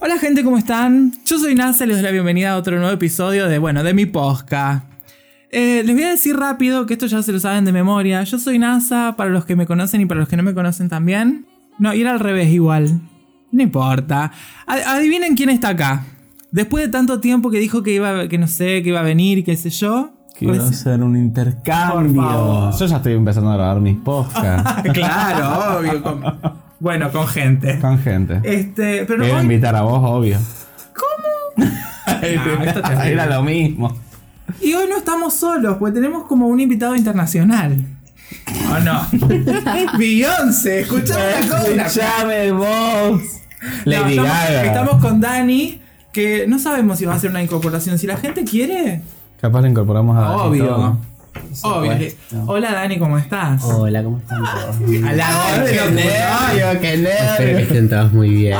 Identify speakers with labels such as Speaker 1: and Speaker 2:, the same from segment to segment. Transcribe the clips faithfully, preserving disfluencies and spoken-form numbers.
Speaker 1: Hola gente, ¿cómo están? Yo soy NASA y les doy la bienvenida a otro nuevo episodio de, bueno, de mi podcast. Eh, les voy a decir rápido que esto ya se lo saben de memoria. Yo soy NASA, para los que me conocen y para los que no me conocen también. No, y era al revés igual. No importa. A- adivinen quién está acá. Después de tanto tiempo que dijo que iba, que no sé, que iba a venir y qué sé yo.
Speaker 2: Quiero
Speaker 1: Pues-
Speaker 2: hacer un intercambio. Yo ya estoy empezando a grabar mis podcasts
Speaker 1: Claro, obvio. Con, bueno, con gente.
Speaker 2: con gente.
Speaker 1: Este, pero
Speaker 2: Me iba a
Speaker 1: hoy-
Speaker 2: invitar a vos, obvio.
Speaker 1: No, esto es terrible.
Speaker 2: Era lo mismo.
Speaker 1: Y hoy no estamos solos, porque tenemos como un invitado internacional. ¿O no? Beyoncé, escuchame la cosa.
Speaker 2: Escuchame vos.
Speaker 1: No,
Speaker 2: Lady
Speaker 1: estamos,
Speaker 2: Gaga.
Speaker 1: estamos con Dani, que no sabemos si va a hacer una incorporación. Si la gente quiere,
Speaker 2: Capaz le incorporamos a Dani
Speaker 1: obvio.
Speaker 2: todo.
Speaker 1: Obvio. Hola Dani, ¿cómo estás?
Speaker 3: Hola, ¿cómo están todos?
Speaker 1: A la hora de
Speaker 2: ¡Qué
Speaker 1: locutor.
Speaker 2: nervio, qué
Speaker 3: Espero que
Speaker 2: nervio!
Speaker 3: estén todos muy bien.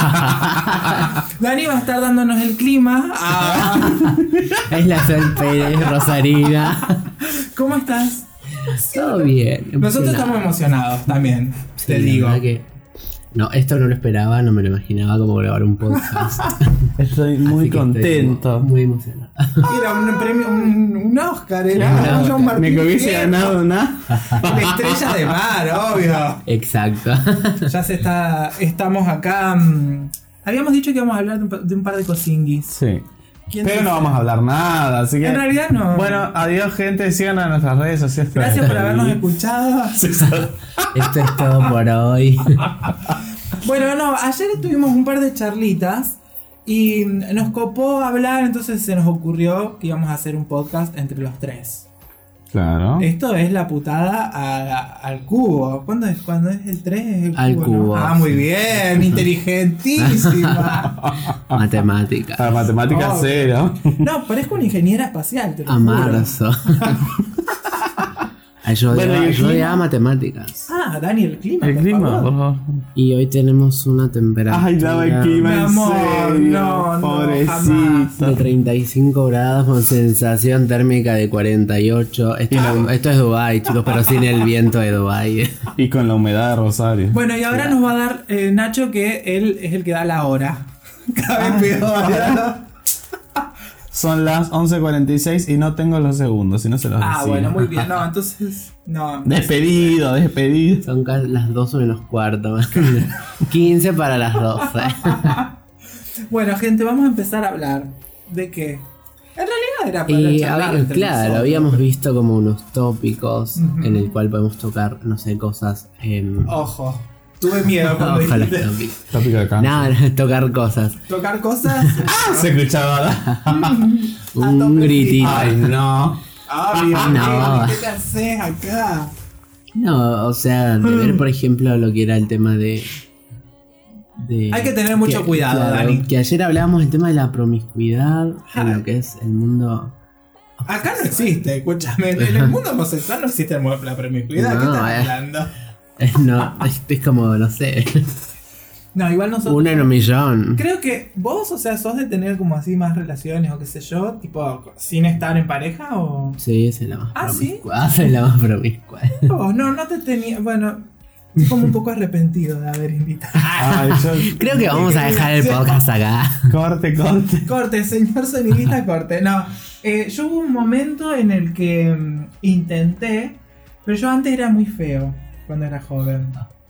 Speaker 1: Ah. Dani va a estar dándonos el clima. Ah.
Speaker 3: Es la Sol Pérez Rosarina.
Speaker 1: ¿Cómo estás?
Speaker 3: Todo bien.
Speaker 1: Nosotros
Speaker 3: emocionado.
Speaker 1: estamos emocionados también,
Speaker 3: Sí,
Speaker 1: te
Speaker 3: la
Speaker 1: digo.
Speaker 3: verdad que- No, esto no lo esperaba, no me lo imaginaba como grabar un podcast.
Speaker 2: Estoy muy
Speaker 3: Así que estoy
Speaker 2: contento.
Speaker 3: Muy emocionado.
Speaker 1: Era un premio, un, un Oscar, era
Speaker 3: Un
Speaker 1: un
Speaker 3: Oscar.
Speaker 1: John Martín
Speaker 2: Ni que hubiese
Speaker 1: Fierro.
Speaker 2: ganado nada.
Speaker 1: Una estrella de mar, obvio.
Speaker 3: Exacto.
Speaker 1: Ya se está. Estamos acá. mm, habíamos dicho que íbamos a hablar de un, pa- de un par de cosinguis.
Speaker 2: Sí.
Speaker 1: ¿Quién
Speaker 2: Pero
Speaker 1: te-
Speaker 2: no vamos a hablar nada, así que.
Speaker 1: En realidad no.
Speaker 2: Bueno, adiós, gente. Sigan a nuestras redes sociales.
Speaker 1: Gracias por habernos escuchado.
Speaker 3: Esto es todo por hoy.
Speaker 1: Bueno, no, ayer tuvimos un par de charlitas y mm, nos copó hablar, entonces se nos ocurrió que íbamos a hacer un podcast entre los tres.
Speaker 2: Claro.
Speaker 1: Esto es la putada a- al cubo. ¿Cuándo es? ¿Cuándo es el tres? Es el
Speaker 3: Al
Speaker 1: cubo,
Speaker 3: cubo,
Speaker 1: ¿no? Ah, muy
Speaker 3: sí.
Speaker 1: bien, inteligentísima.
Speaker 3: Matemáticas.
Speaker 2: Para matemática
Speaker 1: Oh.
Speaker 2: cero.
Speaker 1: No, parezco una ingeniera espacial, te lo
Speaker 3: A
Speaker 1: juro.
Speaker 3: marzo. Ay, Yo
Speaker 2: Bueno,
Speaker 3: odiaba
Speaker 2: ¿y el
Speaker 3: yo
Speaker 2: clima?
Speaker 3: odiaba matemáticas.
Speaker 1: Ah, Dani, el clima.
Speaker 2: El
Speaker 1: por
Speaker 2: clima,
Speaker 1: favor.
Speaker 2: por favor.
Speaker 3: Y hoy tenemos una temperatura
Speaker 2: Ay, daba el clima,
Speaker 1: Mi
Speaker 2: en
Speaker 1: amor,
Speaker 2: serio.
Speaker 1: no, no,
Speaker 2: Pobrecito.
Speaker 3: de treinta y cinco grados con sensación térmica de cuarenta y ocho. Esto, esto es Dubái, chicos, pero sin el viento de Dubái.
Speaker 2: Y con la humedad de Rosario.
Speaker 1: Bueno, y ahora nos va a dar eh, Nacho, que él es el que da la hora. Cada vez peor.
Speaker 2: Son las once cuarenta y seis y no tengo los segundos, si no se los
Speaker 1: Ah,
Speaker 2: decía.
Speaker 1: bueno, muy bien. No, entonces. No.
Speaker 2: Despedido, despedido.
Speaker 3: Son casi las doce menos cuarto. quince para las doce.
Speaker 1: Bueno, gente, vamos a empezar a hablar. ¿De qué? En realidad era para
Speaker 3: Y
Speaker 1: charlar
Speaker 3: había-
Speaker 1: entre
Speaker 3: claro,
Speaker 1: nosotros.
Speaker 3: habíamos visto como unos tópicos
Speaker 1: Ujú.
Speaker 3: en el cual podemos tocar, no sé, cosas. em,
Speaker 1: Ojo. Tuve miedo cuando
Speaker 3: Ojalá
Speaker 1: dijiste
Speaker 3: tópicos.
Speaker 2: Tópico de cáncer.
Speaker 3: Nada, no, tocar cosas.
Speaker 1: tocar cosas.
Speaker 2: Se escuchaba.
Speaker 3: Un
Speaker 1: tope,
Speaker 3: gritito.
Speaker 2: Ay, no.
Speaker 1: Ah, bien,
Speaker 3: No.
Speaker 1: ¿qué te haces acá?
Speaker 3: No, o sea, de ver, por ejemplo, lo que era el tema de. de-
Speaker 1: Hay que tener mucho cuidado, Dani.
Speaker 3: Que ayer hablábamos del tema de la promiscuidad
Speaker 1: Ay.
Speaker 3: en lo que es el mundo.
Speaker 1: Acá no existe, escúchame. En el mundo homosexual no existe la promiscuidad. ¿Qué
Speaker 3: No,
Speaker 1: estás
Speaker 3: eh.
Speaker 1: hablando?
Speaker 3: Es, no, es, es como, no sé,
Speaker 1: No, igual nosotros.
Speaker 3: uno en un millón.
Speaker 1: Creo que vos, o sea, sos de tener como así más relaciones o qué sé yo, tipo, sin estar en pareja o.
Speaker 3: Sí, esa es la más
Speaker 1: ¿Ah, sí?
Speaker 3: promiscua. Esa es la más promiscua.
Speaker 1: Oh, no, no te tenía. Bueno, estoy como un poco arrepentido de haber invitado.
Speaker 2: Ay, yo.
Speaker 3: Creo que vamos a dejar el podcast acá.
Speaker 2: Corte, corte.
Speaker 1: Corte, señor sonidista, corte. No, eh, yo hubo un momento en el que mm, intenté, pero yo antes era muy feo cuando era joven.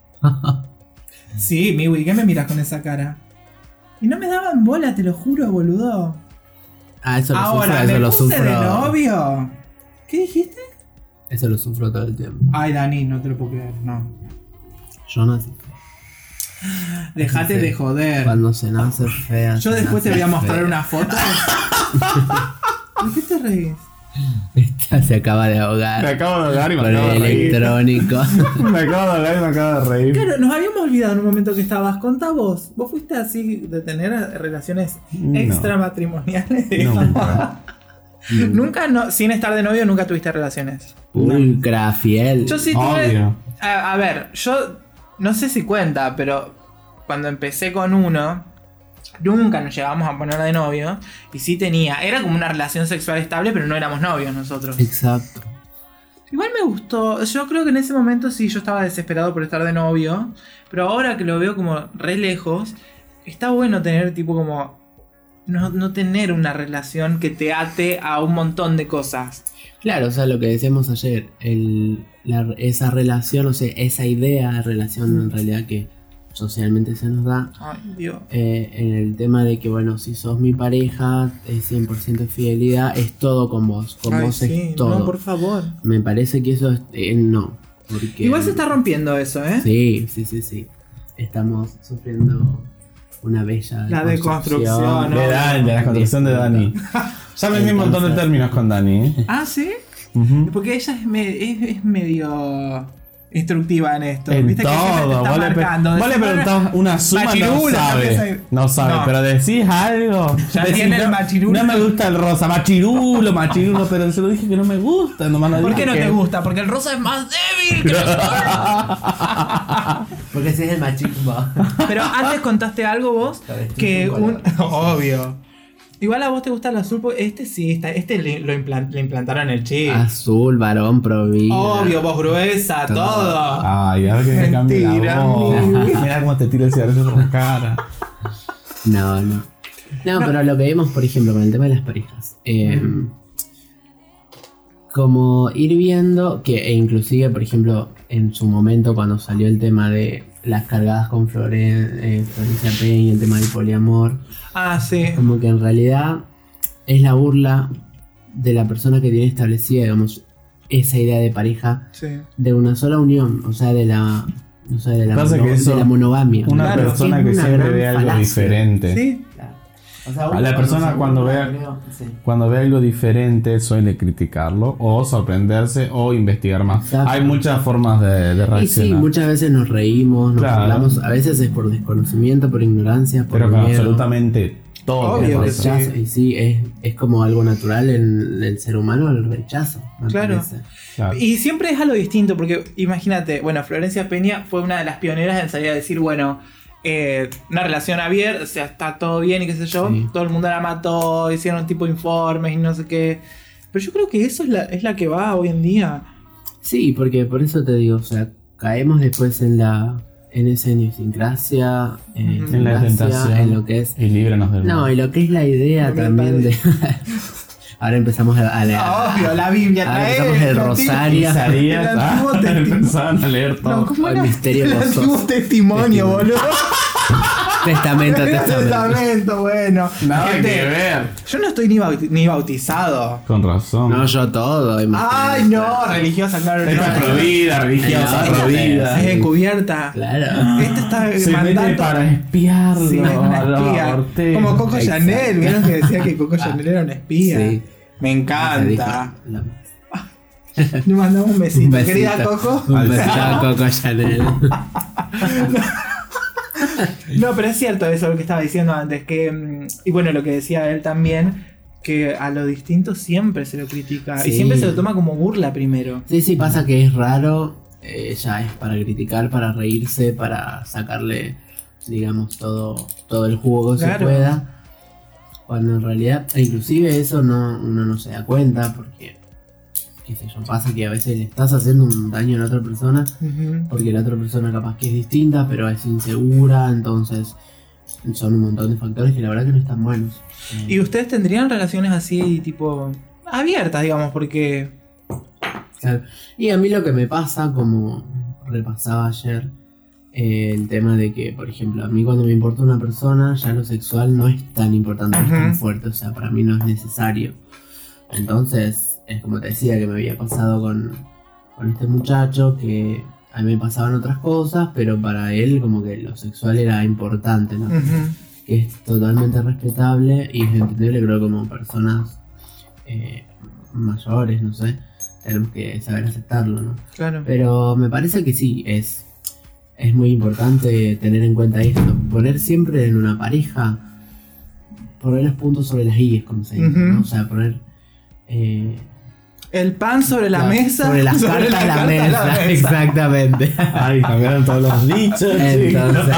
Speaker 1: Sí, Miwi, ¿qué me miras con esa cara? Y no me daban bola, te lo juro, boludo.
Speaker 3: Ah, eso lo
Speaker 1: Ahora,
Speaker 3: sufro, eso
Speaker 1: me
Speaker 3: lo
Speaker 1: puse de
Speaker 3: sufro.
Speaker 1: novio. ¿Qué dijiste?
Speaker 3: Eso lo sufro todo el tiempo.
Speaker 1: Ay, Dani, no te lo puedo creer, no.
Speaker 3: Yo nací.
Speaker 1: Dejate
Speaker 3: Sí.
Speaker 1: de joder.
Speaker 3: Cuando se nace fea.
Speaker 1: Yo
Speaker 3: se
Speaker 1: después te
Speaker 3: nace
Speaker 1: voy a mostrar
Speaker 3: fea.
Speaker 1: una foto. ¿De qué te reís?
Speaker 3: Esta se acaba de
Speaker 2: Me
Speaker 3: ahogar
Speaker 2: acabo de ahogar y me
Speaker 3: con
Speaker 2: acabo de
Speaker 3: el
Speaker 2: reír.
Speaker 3: electrónico.
Speaker 2: Me acabo de ahogar y me acabo de reír.
Speaker 1: Claro, nos habíamos olvidado en un momento que estabas. Contá vos. ¿Vos fuiste así de tener relaciones
Speaker 2: No.
Speaker 1: extramatrimoniales?
Speaker 2: Nunca.
Speaker 1: Nunca, no, sin estar de novio, nunca tuviste relaciones.
Speaker 3: Ultra fiel.
Speaker 1: Yo sí tuve.
Speaker 2: Obvio.
Speaker 1: A, a ver, yo no sé si cuenta, pero cuando empecé con uno, nunca nos llegábamos a poner de novio. Y sí tenía. Era como una relación sexual estable, pero no éramos novios nosotros.
Speaker 3: Exacto.
Speaker 1: Igual me gustó. Yo creo que en ese momento sí yo estaba desesperado por estar de novio. Pero ahora que lo veo como re lejos, está bueno tener tipo como... No, no tener una relación que te ate a un montón de cosas.
Speaker 3: Claro, o sea, lo que decíamos ayer, el, la, esa relación, o sea, esa idea de relación en realidad que socialmente se nos da.
Speaker 1: Ay, Dios.
Speaker 3: Eh, en el tema de que, bueno, si sos mi pareja, es cien por ciento fidelidad, es todo con vos, con
Speaker 1: Ay,
Speaker 3: vos
Speaker 1: sí,
Speaker 3: es todo.
Speaker 1: No, por favor.
Speaker 3: Me parece que eso es, eh, no. Porque,
Speaker 1: Igual se está rompiendo eso, ¿eh?
Speaker 3: Sí, sí, sí, sí. Estamos sufriendo una bella
Speaker 1: La deconstrucción, ¿no?
Speaker 2: De Dani, de la construcción de Dani. Ya aprendí un montón de términos con Dani. ¿eh?
Speaker 1: Ah, ¿sí?
Speaker 2: Uh-huh.
Speaker 1: Porque ella es, me- es, es medio instructiva en esto.
Speaker 2: En
Speaker 1: Viste que siempre te
Speaker 2: todo.
Speaker 1: está
Speaker 2: Vos le, pre-
Speaker 1: marcando.
Speaker 2: vos le
Speaker 1: Decís,
Speaker 2: preguntás una suma, no
Speaker 1: machirula,
Speaker 2: sabe.
Speaker 1: sabe.
Speaker 2: No sabe,
Speaker 1: No.
Speaker 2: pero decís algo.
Speaker 1: Ya
Speaker 2: Decís,
Speaker 1: tiene el
Speaker 2: no,
Speaker 1: machirulo.
Speaker 2: No me gusta el rosa. Machirulo, machirulo. Pero se lo dije que no me gusta. Nomás lo
Speaker 1: ¿Por
Speaker 2: dije
Speaker 1: qué no
Speaker 2: que-
Speaker 1: te gusta? Porque el rosa es más débil que el
Speaker 3: Porque ese es el machismo.
Speaker 1: Pero antes contaste algo vos
Speaker 3: Sabes,
Speaker 1: que
Speaker 3: tú,
Speaker 1: un...
Speaker 3: color.
Speaker 1: Obvio. Igual a vos te gusta el azul porque este sí, está, este le, lo implan- le implantaron el chip.
Speaker 3: Azul, varón, provida.
Speaker 1: Obvio, voz gruesa,
Speaker 3: Todo.
Speaker 1: todo.
Speaker 2: Ay, ahora que me cambie
Speaker 1: Mentira,
Speaker 2: la voz.
Speaker 1: amigo.
Speaker 2: Mira cómo te tira el cigarrillo por la cara.
Speaker 3: No, no. No, pero lo que vemos, por ejemplo, con el tema de las parejas. Eh, como ir viendo que, e inclusive, por ejemplo, en su momento cuando salió el tema de las cargadas con Floren, eh, Florencia Peña, el tema del poliamor,
Speaker 1: Ah, sí.
Speaker 3: como que en realidad es la burla de la persona que tiene establecida, digamos, esa idea de pareja
Speaker 1: Sí.
Speaker 3: de una sola unión, o sea, de la, o sea, de la,
Speaker 2: Pasa
Speaker 3: mono-
Speaker 2: que eso-
Speaker 3: de la monogamia.
Speaker 2: Una
Speaker 1: Claro,
Speaker 2: persona
Speaker 3: es
Speaker 2: que
Speaker 3: una
Speaker 2: siempre
Speaker 3: gran
Speaker 2: ve algo
Speaker 3: falacia.
Speaker 2: diferente.
Speaker 1: Sí.
Speaker 3: Claro. O sea,
Speaker 2: A
Speaker 3: uno
Speaker 2: la persona
Speaker 3: se
Speaker 2: cuando
Speaker 3: burla,
Speaker 2: vea-
Speaker 3: creo, sí.
Speaker 2: Cuando ve algo diferente suele criticarlo o sorprenderse o investigar más.
Speaker 3: Exacto.
Speaker 2: Hay muchas formas de, de
Speaker 3: Y
Speaker 2: reaccionar.
Speaker 3: sí, muchas veces nos reímos, nos
Speaker 2: Claro.
Speaker 3: hablamos, a veces es por desconocimiento, por ignorancia, por
Speaker 2: Pero con
Speaker 3: miedo,
Speaker 2: absolutamente todo.
Speaker 1: Obvio
Speaker 3: por
Speaker 1: que
Speaker 2: pasa.
Speaker 3: rechazo.
Speaker 1: sí.
Speaker 3: Y sí, es, es como algo natural en el ser humano el rechazo, me
Speaker 1: Claro.
Speaker 3: parece.
Speaker 2: Claro.
Speaker 1: Y siempre es algo distinto, porque imagínate, bueno, Florencia Peña fue una de las pioneras en salir a decir, bueno, eh, una relación abierta, o sea, está todo bien y qué sé yo,
Speaker 3: Sí.
Speaker 1: todo el mundo la mató, hicieron tipo informes y no sé qué. Pero yo creo que eso es la, es la que va hoy en día.
Speaker 3: Sí, porque por eso te digo, o sea, caemos después en la en esa idiosincrasia, eh,
Speaker 1: Ujú.
Speaker 2: En la
Speaker 3: falacia,
Speaker 2: tentación.
Speaker 3: en lo que es.
Speaker 2: Y líbranos del
Speaker 3: No,
Speaker 2: mal.
Speaker 3: y lo que es la idea
Speaker 1: No me
Speaker 3: también de. Ahora empezamos a, a leer.
Speaker 1: Obvio, la Biblia
Speaker 3: Ahora
Speaker 1: trae
Speaker 3: empezamos el
Speaker 1: el
Speaker 3: rosario.
Speaker 2: Isaías,
Speaker 1: El
Speaker 2: ah,
Speaker 1: Antiguo Testimonia.
Speaker 2: empezaban a leer todo.
Speaker 1: No, ¿cómo
Speaker 3: El
Speaker 1: era?
Speaker 3: misterio
Speaker 1: El
Speaker 3: gozoso.
Speaker 1: antiguo testimonio, boludo.
Speaker 3: Testamento,
Speaker 1: El
Speaker 3: testamento.
Speaker 1: testamento, bueno.
Speaker 2: Nada
Speaker 1: Gente,
Speaker 2: que ver.
Speaker 1: Yo no estoy ni, bauti- ni bautizado.
Speaker 2: Con razón.
Speaker 3: No, yo todo. imagínate.
Speaker 1: Ay, no, religiosa, claro.
Speaker 2: Esta es provida, religiosa,
Speaker 3: Ay, no,
Speaker 2: provida.
Speaker 1: Es encubierta.
Speaker 3: Claro.
Speaker 1: Esta está
Speaker 2: Se mete
Speaker 1: mandando.
Speaker 2: para espiarlo.
Speaker 1: Sí, es una
Speaker 2: a los
Speaker 1: espía.
Speaker 2: Ortega.
Speaker 1: Como Coco
Speaker 3: Exacto.
Speaker 1: Chanel. Vieron que decía que Coco Chanel era una espía.
Speaker 3: Sí.
Speaker 1: Me encanta.
Speaker 3: La-
Speaker 1: Le mandamos un besito.
Speaker 3: Un besito.
Speaker 1: Querida Coco.
Speaker 3: Un besito a Coco Chanel.
Speaker 1: No, pero es cierto eso lo que estaba diciendo antes. Que, mm, y bueno, lo que decía él también. Que a lo distinto siempre se lo critica. Y
Speaker 3: Sí.
Speaker 1: siempre se lo toma como burla primero.
Speaker 3: Sí, sí, pasa que es raro. eh, ya es para criticar, para reírse, para sacarle, digamos, todo, todo el jugo que
Speaker 1: Claro.
Speaker 3: se pueda. Cuando en realidad, e inclusive eso no, uno no se da cuenta porque, qué sé yo, pasa que a veces le estás haciendo un daño a la otra persona
Speaker 1: Ujú.
Speaker 3: porque la otra persona capaz que es distinta, pero es insegura, entonces son un montón de factores que la verdad que no están buenos. Eh,
Speaker 1: ¿Y ustedes tendrían relaciones así, tipo, abiertas, digamos? Porque...
Speaker 3: Claro. Y a mí lo que me pasa, como repasaba ayer, eh, el tema de que, por ejemplo, a mí cuando me importa una persona, ya lo sexual no es tan importante, no es tan
Speaker 1: Ujú.
Speaker 3: fuerte, o sea, para mí no es necesario. Entonces, es como te decía que me había pasado con, con este muchacho, que a mí me pasaban otras cosas, pero para él como que lo sexual era importante, ¿no?
Speaker 1: Ujú.
Speaker 3: Que es totalmente respetable y es entendible, creo, como personas eh, mayores, no sé, tenemos que saber aceptarlo, ¿no?
Speaker 1: Claro.
Speaker 3: Pero me parece que sí, es, es muy importante tener en cuenta esto, poner siempre en una pareja, poner los puntos sobre las íes, como se dice,
Speaker 1: Ujú.
Speaker 3: ¿no? O sea, poner... Eh,
Speaker 1: El pan sobre la
Speaker 3: la-
Speaker 1: mesa.
Speaker 3: sobre las
Speaker 1: sobre
Speaker 3: cartas la,
Speaker 1: carta
Speaker 3: mesa, exactamente.
Speaker 2: Ay, cambiaron todos los dichos.
Speaker 3: Entonces,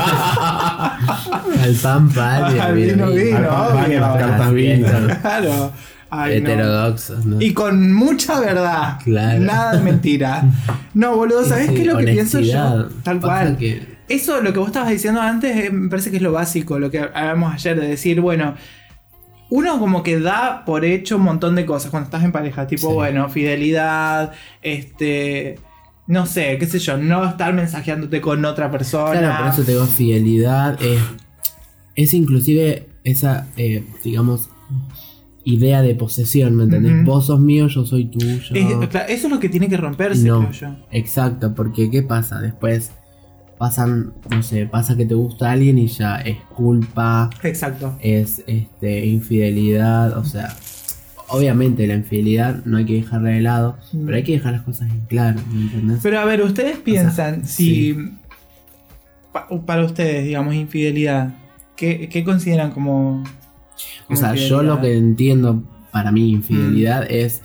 Speaker 3: al pan pan y
Speaker 1: Al
Speaker 3: al vino
Speaker 1: vino,
Speaker 3: vino.
Speaker 1: vino.
Speaker 2: Al pan, pan y
Speaker 1: obvio.
Speaker 2: las cartas
Speaker 3: Así
Speaker 2: vino.
Speaker 3: es.
Speaker 1: Claro. Ay, no.
Speaker 3: Heterodoxos, ¿no?
Speaker 1: Y con mucha verdad.
Speaker 3: Claro.
Speaker 1: Nada de mentira. No, boludo, ¿sabés
Speaker 3: Sí,
Speaker 1: qué es lo que pienso
Speaker 3: honestidad.
Speaker 1: yo? Tal
Speaker 3: Pasa
Speaker 1: cual.
Speaker 3: que
Speaker 1: eso, lo que vos estabas diciendo antes, eh, me parece que es lo básico, lo que hablamos ayer, de decir, bueno, uno como que da por hecho un montón de cosas cuando estás en pareja, tipo,
Speaker 3: Sí.
Speaker 1: bueno, fidelidad, este, no sé, qué sé yo, no estar mensajeándote con otra persona.
Speaker 3: Claro, por eso te digo fidelidad. eh, es inclusive esa, eh, digamos, idea de posesión, ¿me entendés?
Speaker 1: Ujú.
Speaker 3: Vos sos mío, yo soy tuyo.
Speaker 1: Es- claro, eso es lo que tiene que romperse,
Speaker 3: No,
Speaker 1: creo yo.
Speaker 3: exacto, porque ¿qué pasa? Después pasan, no sé, pasa que te gusta alguien y ya es culpa,
Speaker 1: Exacto.
Speaker 3: es este infidelidad, o sea, obviamente la infidelidad no hay que dejarla de lado,
Speaker 1: Mm.
Speaker 3: pero hay que dejar las cosas en claro, ¿me entendés?
Speaker 1: Pero a ver, ustedes piensan, si
Speaker 3: sí.
Speaker 1: pa- para ustedes, digamos, infidelidad, ¿qué, qué consideran como,
Speaker 3: O
Speaker 1: como
Speaker 3: sea, yo
Speaker 1: infidelidad?
Speaker 3: lo que entiendo para mí infidelidad es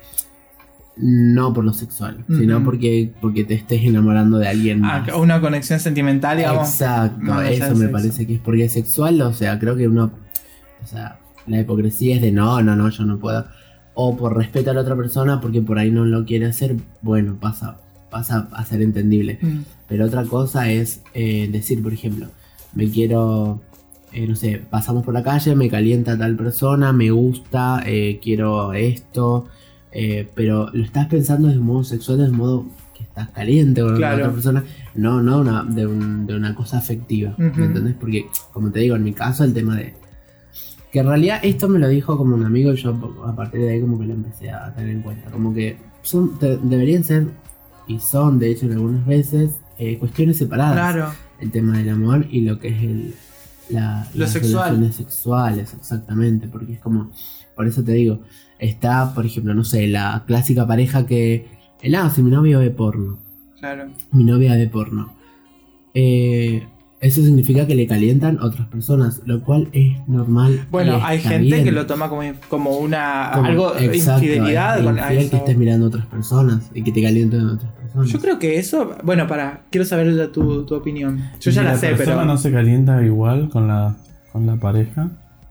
Speaker 3: no por lo sexual, sino
Speaker 1: Ujú.
Speaker 3: porque, porque te estés enamorando de alguien
Speaker 1: Ah,
Speaker 3: más.
Speaker 1: una conexión sentimental, digamos.
Speaker 3: Exacto,
Speaker 1: más allá
Speaker 3: eso
Speaker 1: del
Speaker 3: me
Speaker 1: sexo.
Speaker 3: parece que es porque es sexual, o sea, creo que uno, o sea, la hipocresía es de no, no, no, yo no puedo. O por respeto a la otra persona porque por ahí no lo quiere hacer, bueno, pasa, pasa a ser entendible.
Speaker 1: Mm.
Speaker 3: Pero otra cosa es eh, decir, por ejemplo, me quiero, eh, no sé, pasamos por la calle, me calienta tal persona, me gusta, eh, quiero esto, eh, pero lo estás pensando de modo sexual, de modo que estás caliente con
Speaker 1: Claro.
Speaker 3: la otra persona, no, no una, de, un- de una cosa afectiva,
Speaker 1: Ujú.
Speaker 3: ¿me entendés? Porque, como te digo, en mi caso el tema de... Que en realidad esto me lo dijo como un amigo y yo a partir de ahí como que lo empecé a tener en cuenta. Como que son, te- deberían ser, y son de hecho en algunas veces, eh, cuestiones separadas.
Speaker 1: Claro.
Speaker 3: El tema del amor y lo que es el, la,
Speaker 1: Lo
Speaker 3: las
Speaker 1: sexual.
Speaker 3: relaciones sexuales, exactamente. Porque es como, por eso te digo, está, por ejemplo, no sé, la clásica pareja que, el ah, si mi novio ve porno,
Speaker 1: Claro.
Speaker 3: mi novia ve porno. Eh, eso significa que le calientan otras personas, lo cual es normal.
Speaker 1: Bueno,
Speaker 3: y
Speaker 1: hay
Speaker 3: está
Speaker 1: gente
Speaker 3: bien.
Speaker 1: que lo toma como, como una
Speaker 3: Como-
Speaker 1: algo
Speaker 3: exacto,
Speaker 1: infidelidad
Speaker 3: es
Speaker 1: con a
Speaker 3: infiel
Speaker 1: eso.
Speaker 3: que estés mirando a otras personas y que te calienten a otras personas.
Speaker 1: Yo creo que eso, bueno, para, quiero saber la- tu, tu opinión. Yo ya
Speaker 2: ¿Y
Speaker 1: la sé,
Speaker 2: persona
Speaker 1: pero
Speaker 2: no se calienta igual con la, con la pareja?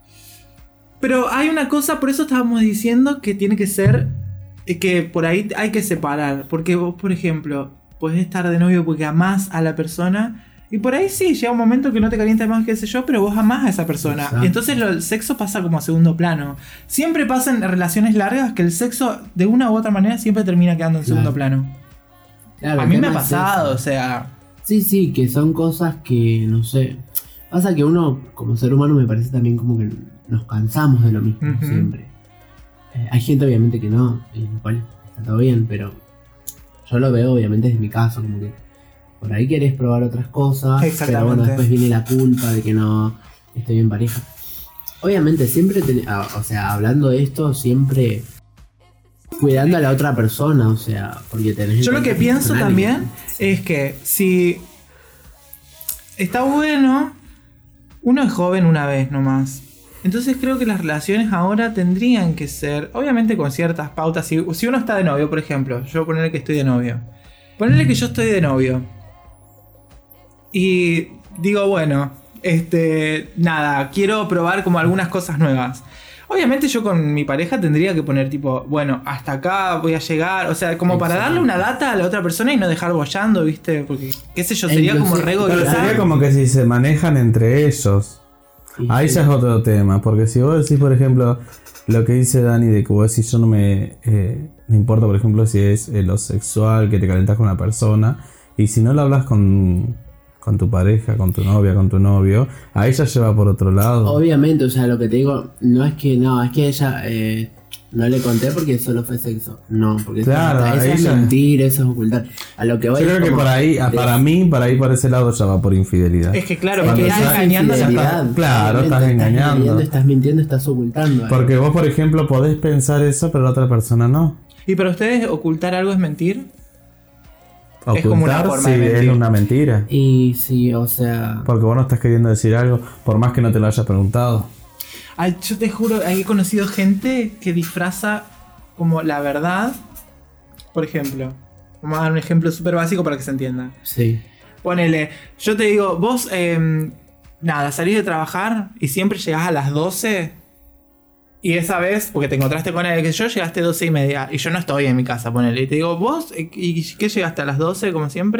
Speaker 1: pero hay una cosa, por eso estábamos diciendo que tiene que ser eh, que por ahí hay que separar, porque vos, por ejemplo, podés estar de novio porque amás a la persona. Y por ahí sí, llega un momento que no te calienta más, qué sé yo, pero vos amás a esa persona.
Speaker 3: Exacto.
Speaker 1: Y entonces lo- el sexo pasa como a segundo plano. Siempre pasa en relaciones largas que el sexo, de una u otra manera, siempre termina quedando en
Speaker 3: Claro.
Speaker 1: segundo plano.
Speaker 3: Claro,
Speaker 1: A
Speaker 3: el
Speaker 1: mí me ha
Speaker 3: tema es
Speaker 1: pasado,
Speaker 3: eso.
Speaker 1: o sea.
Speaker 3: Sí, sí, que son cosas que, no sé. Pasa que uno, como ser humano, me parece también como que nos cansamos de lo mismo
Speaker 1: Ujú.
Speaker 3: siempre. Eh, hay gente, obviamente, que no, y lo cual está todo bien, pero yo lo veo, obviamente, desde mi caso, como que por ahí querés probar otras cosas,
Speaker 1: Exactamente.
Speaker 3: pero bueno, después viene la culpa de que no estoy en pareja. Obviamente, siempre, ten- ah, o sea, hablando de esto, siempre cuidando a la otra persona, o sea, porque tenés...
Speaker 1: Yo lo que pienso también es que si está bueno, uno es joven una vez nomás. Entonces creo que las relaciones ahora tendrían que ser, obviamente con ciertas pautas. Si, si uno está de novio, por ejemplo, yo ponerle que estoy de novio. Ponerle que yo estoy de novio. Y digo, bueno, este, nada, quiero probar como algunas cosas nuevas. Obviamente yo con mi pareja tendría que poner tipo, bueno, hasta acá voy a llegar, o sea, como para darle una data a la otra persona y no dejar bollando, ¿viste? Porque, qué sé yo, sería como
Speaker 3: Inclusive-
Speaker 1: re
Speaker 2: Claro,
Speaker 1: egoísta.
Speaker 2: sería como que si se manejan entre ellos. Ahí ya es otro tema, porque si vos decís, por ejemplo, lo que dice Dani de que vos decís yo no me, eh, me importa, por ejemplo, si es eh, lo sexual, que te calentas con una persona, y si no lo hablas con, con tu pareja, con tu novia, con tu novio, ahí ya lleva por otro lado.
Speaker 3: Obviamente, o sea, lo que te digo, no es que no, es que ella eh, no le conté porque solo fue sexo. No, porque eso-
Speaker 2: Claro,
Speaker 3: eso,
Speaker 2: ahí
Speaker 3: es
Speaker 2: ya-
Speaker 3: mentir, eso es ocultar. A lo que voy
Speaker 2: Yo
Speaker 3: es
Speaker 2: creo que
Speaker 3: como
Speaker 2: por ahí, ah,
Speaker 3: de-
Speaker 2: para mí, para ahí por ese lado ya va por infidelidad.
Speaker 1: Es que claro,
Speaker 3: es
Speaker 1: porque
Speaker 3: que
Speaker 1: estás
Speaker 3: eso es
Speaker 1: engañando a la
Speaker 3: infidelidad,
Speaker 2: persona. Claro,
Speaker 3: obviamente,
Speaker 2: estás engañando.
Speaker 3: engañando, estás mintiendo, estás ocultando. algo.
Speaker 2: Porque vos, por ejemplo, podés pensar eso, pero la otra persona no.
Speaker 1: ¿Y para ustedes ocultar algo es mentir? Es como una
Speaker 2: Ocultar
Speaker 1: forma
Speaker 2: sí
Speaker 1: de
Speaker 2: es
Speaker 1: mentir.
Speaker 2: una mentira.
Speaker 3: Y sí, o sea,
Speaker 2: Porque vos no estás queriendo decir algo, por más que no te lo hayas preguntado.
Speaker 1: Ay, yo te juro, he conocido gente que disfraza como la verdad. Por ejemplo, vamos a dar un ejemplo súper básico para que se entienda.
Speaker 3: sí.
Speaker 1: Ponele, yo te digo, vos, eh, nada, salís de trabajar y siempre llegás a las doce. Y esa vez, porque te encontraste con él, que yo llegaste doce y media y yo no estoy en mi casa, ponele. Y te digo, vos, eh, ¿y qué llegaste a las doce como siempre?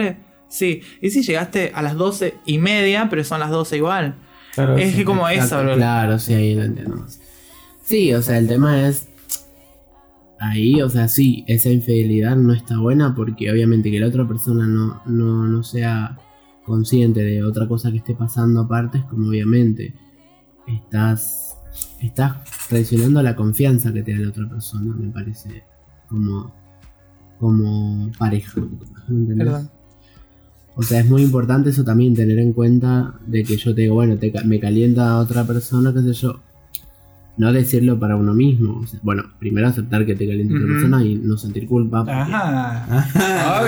Speaker 1: Sí, y si llegaste a las doce y media, pero son las doce igual.
Speaker 2: Claro,
Speaker 1: es
Speaker 2: sí.
Speaker 1: que como eso,
Speaker 3: Exacto,
Speaker 1: bro.
Speaker 3: claro, sí, ahí lo entiendo más. Sí, o sea, el tema es... Ahí, o sea, sí, esa infidelidad no está buena porque obviamente que la otra persona no, no, no sea consciente de otra cosa que esté pasando aparte, es como obviamente estás, estás traicionando la confianza que te da la otra persona, me parece, como, como pareja. ¿Me entendés?
Speaker 1: Perdón.
Speaker 3: O sea, es muy importante eso también, tener en cuenta de que yo te digo, bueno, te, ca- me calienta a otra persona, qué sé yo. No decirlo para uno mismo. O sea, bueno, primero aceptar que te calienta otra
Speaker 1: Ujú.
Speaker 3: persona y no sentir culpa. porque-
Speaker 1: Ajá.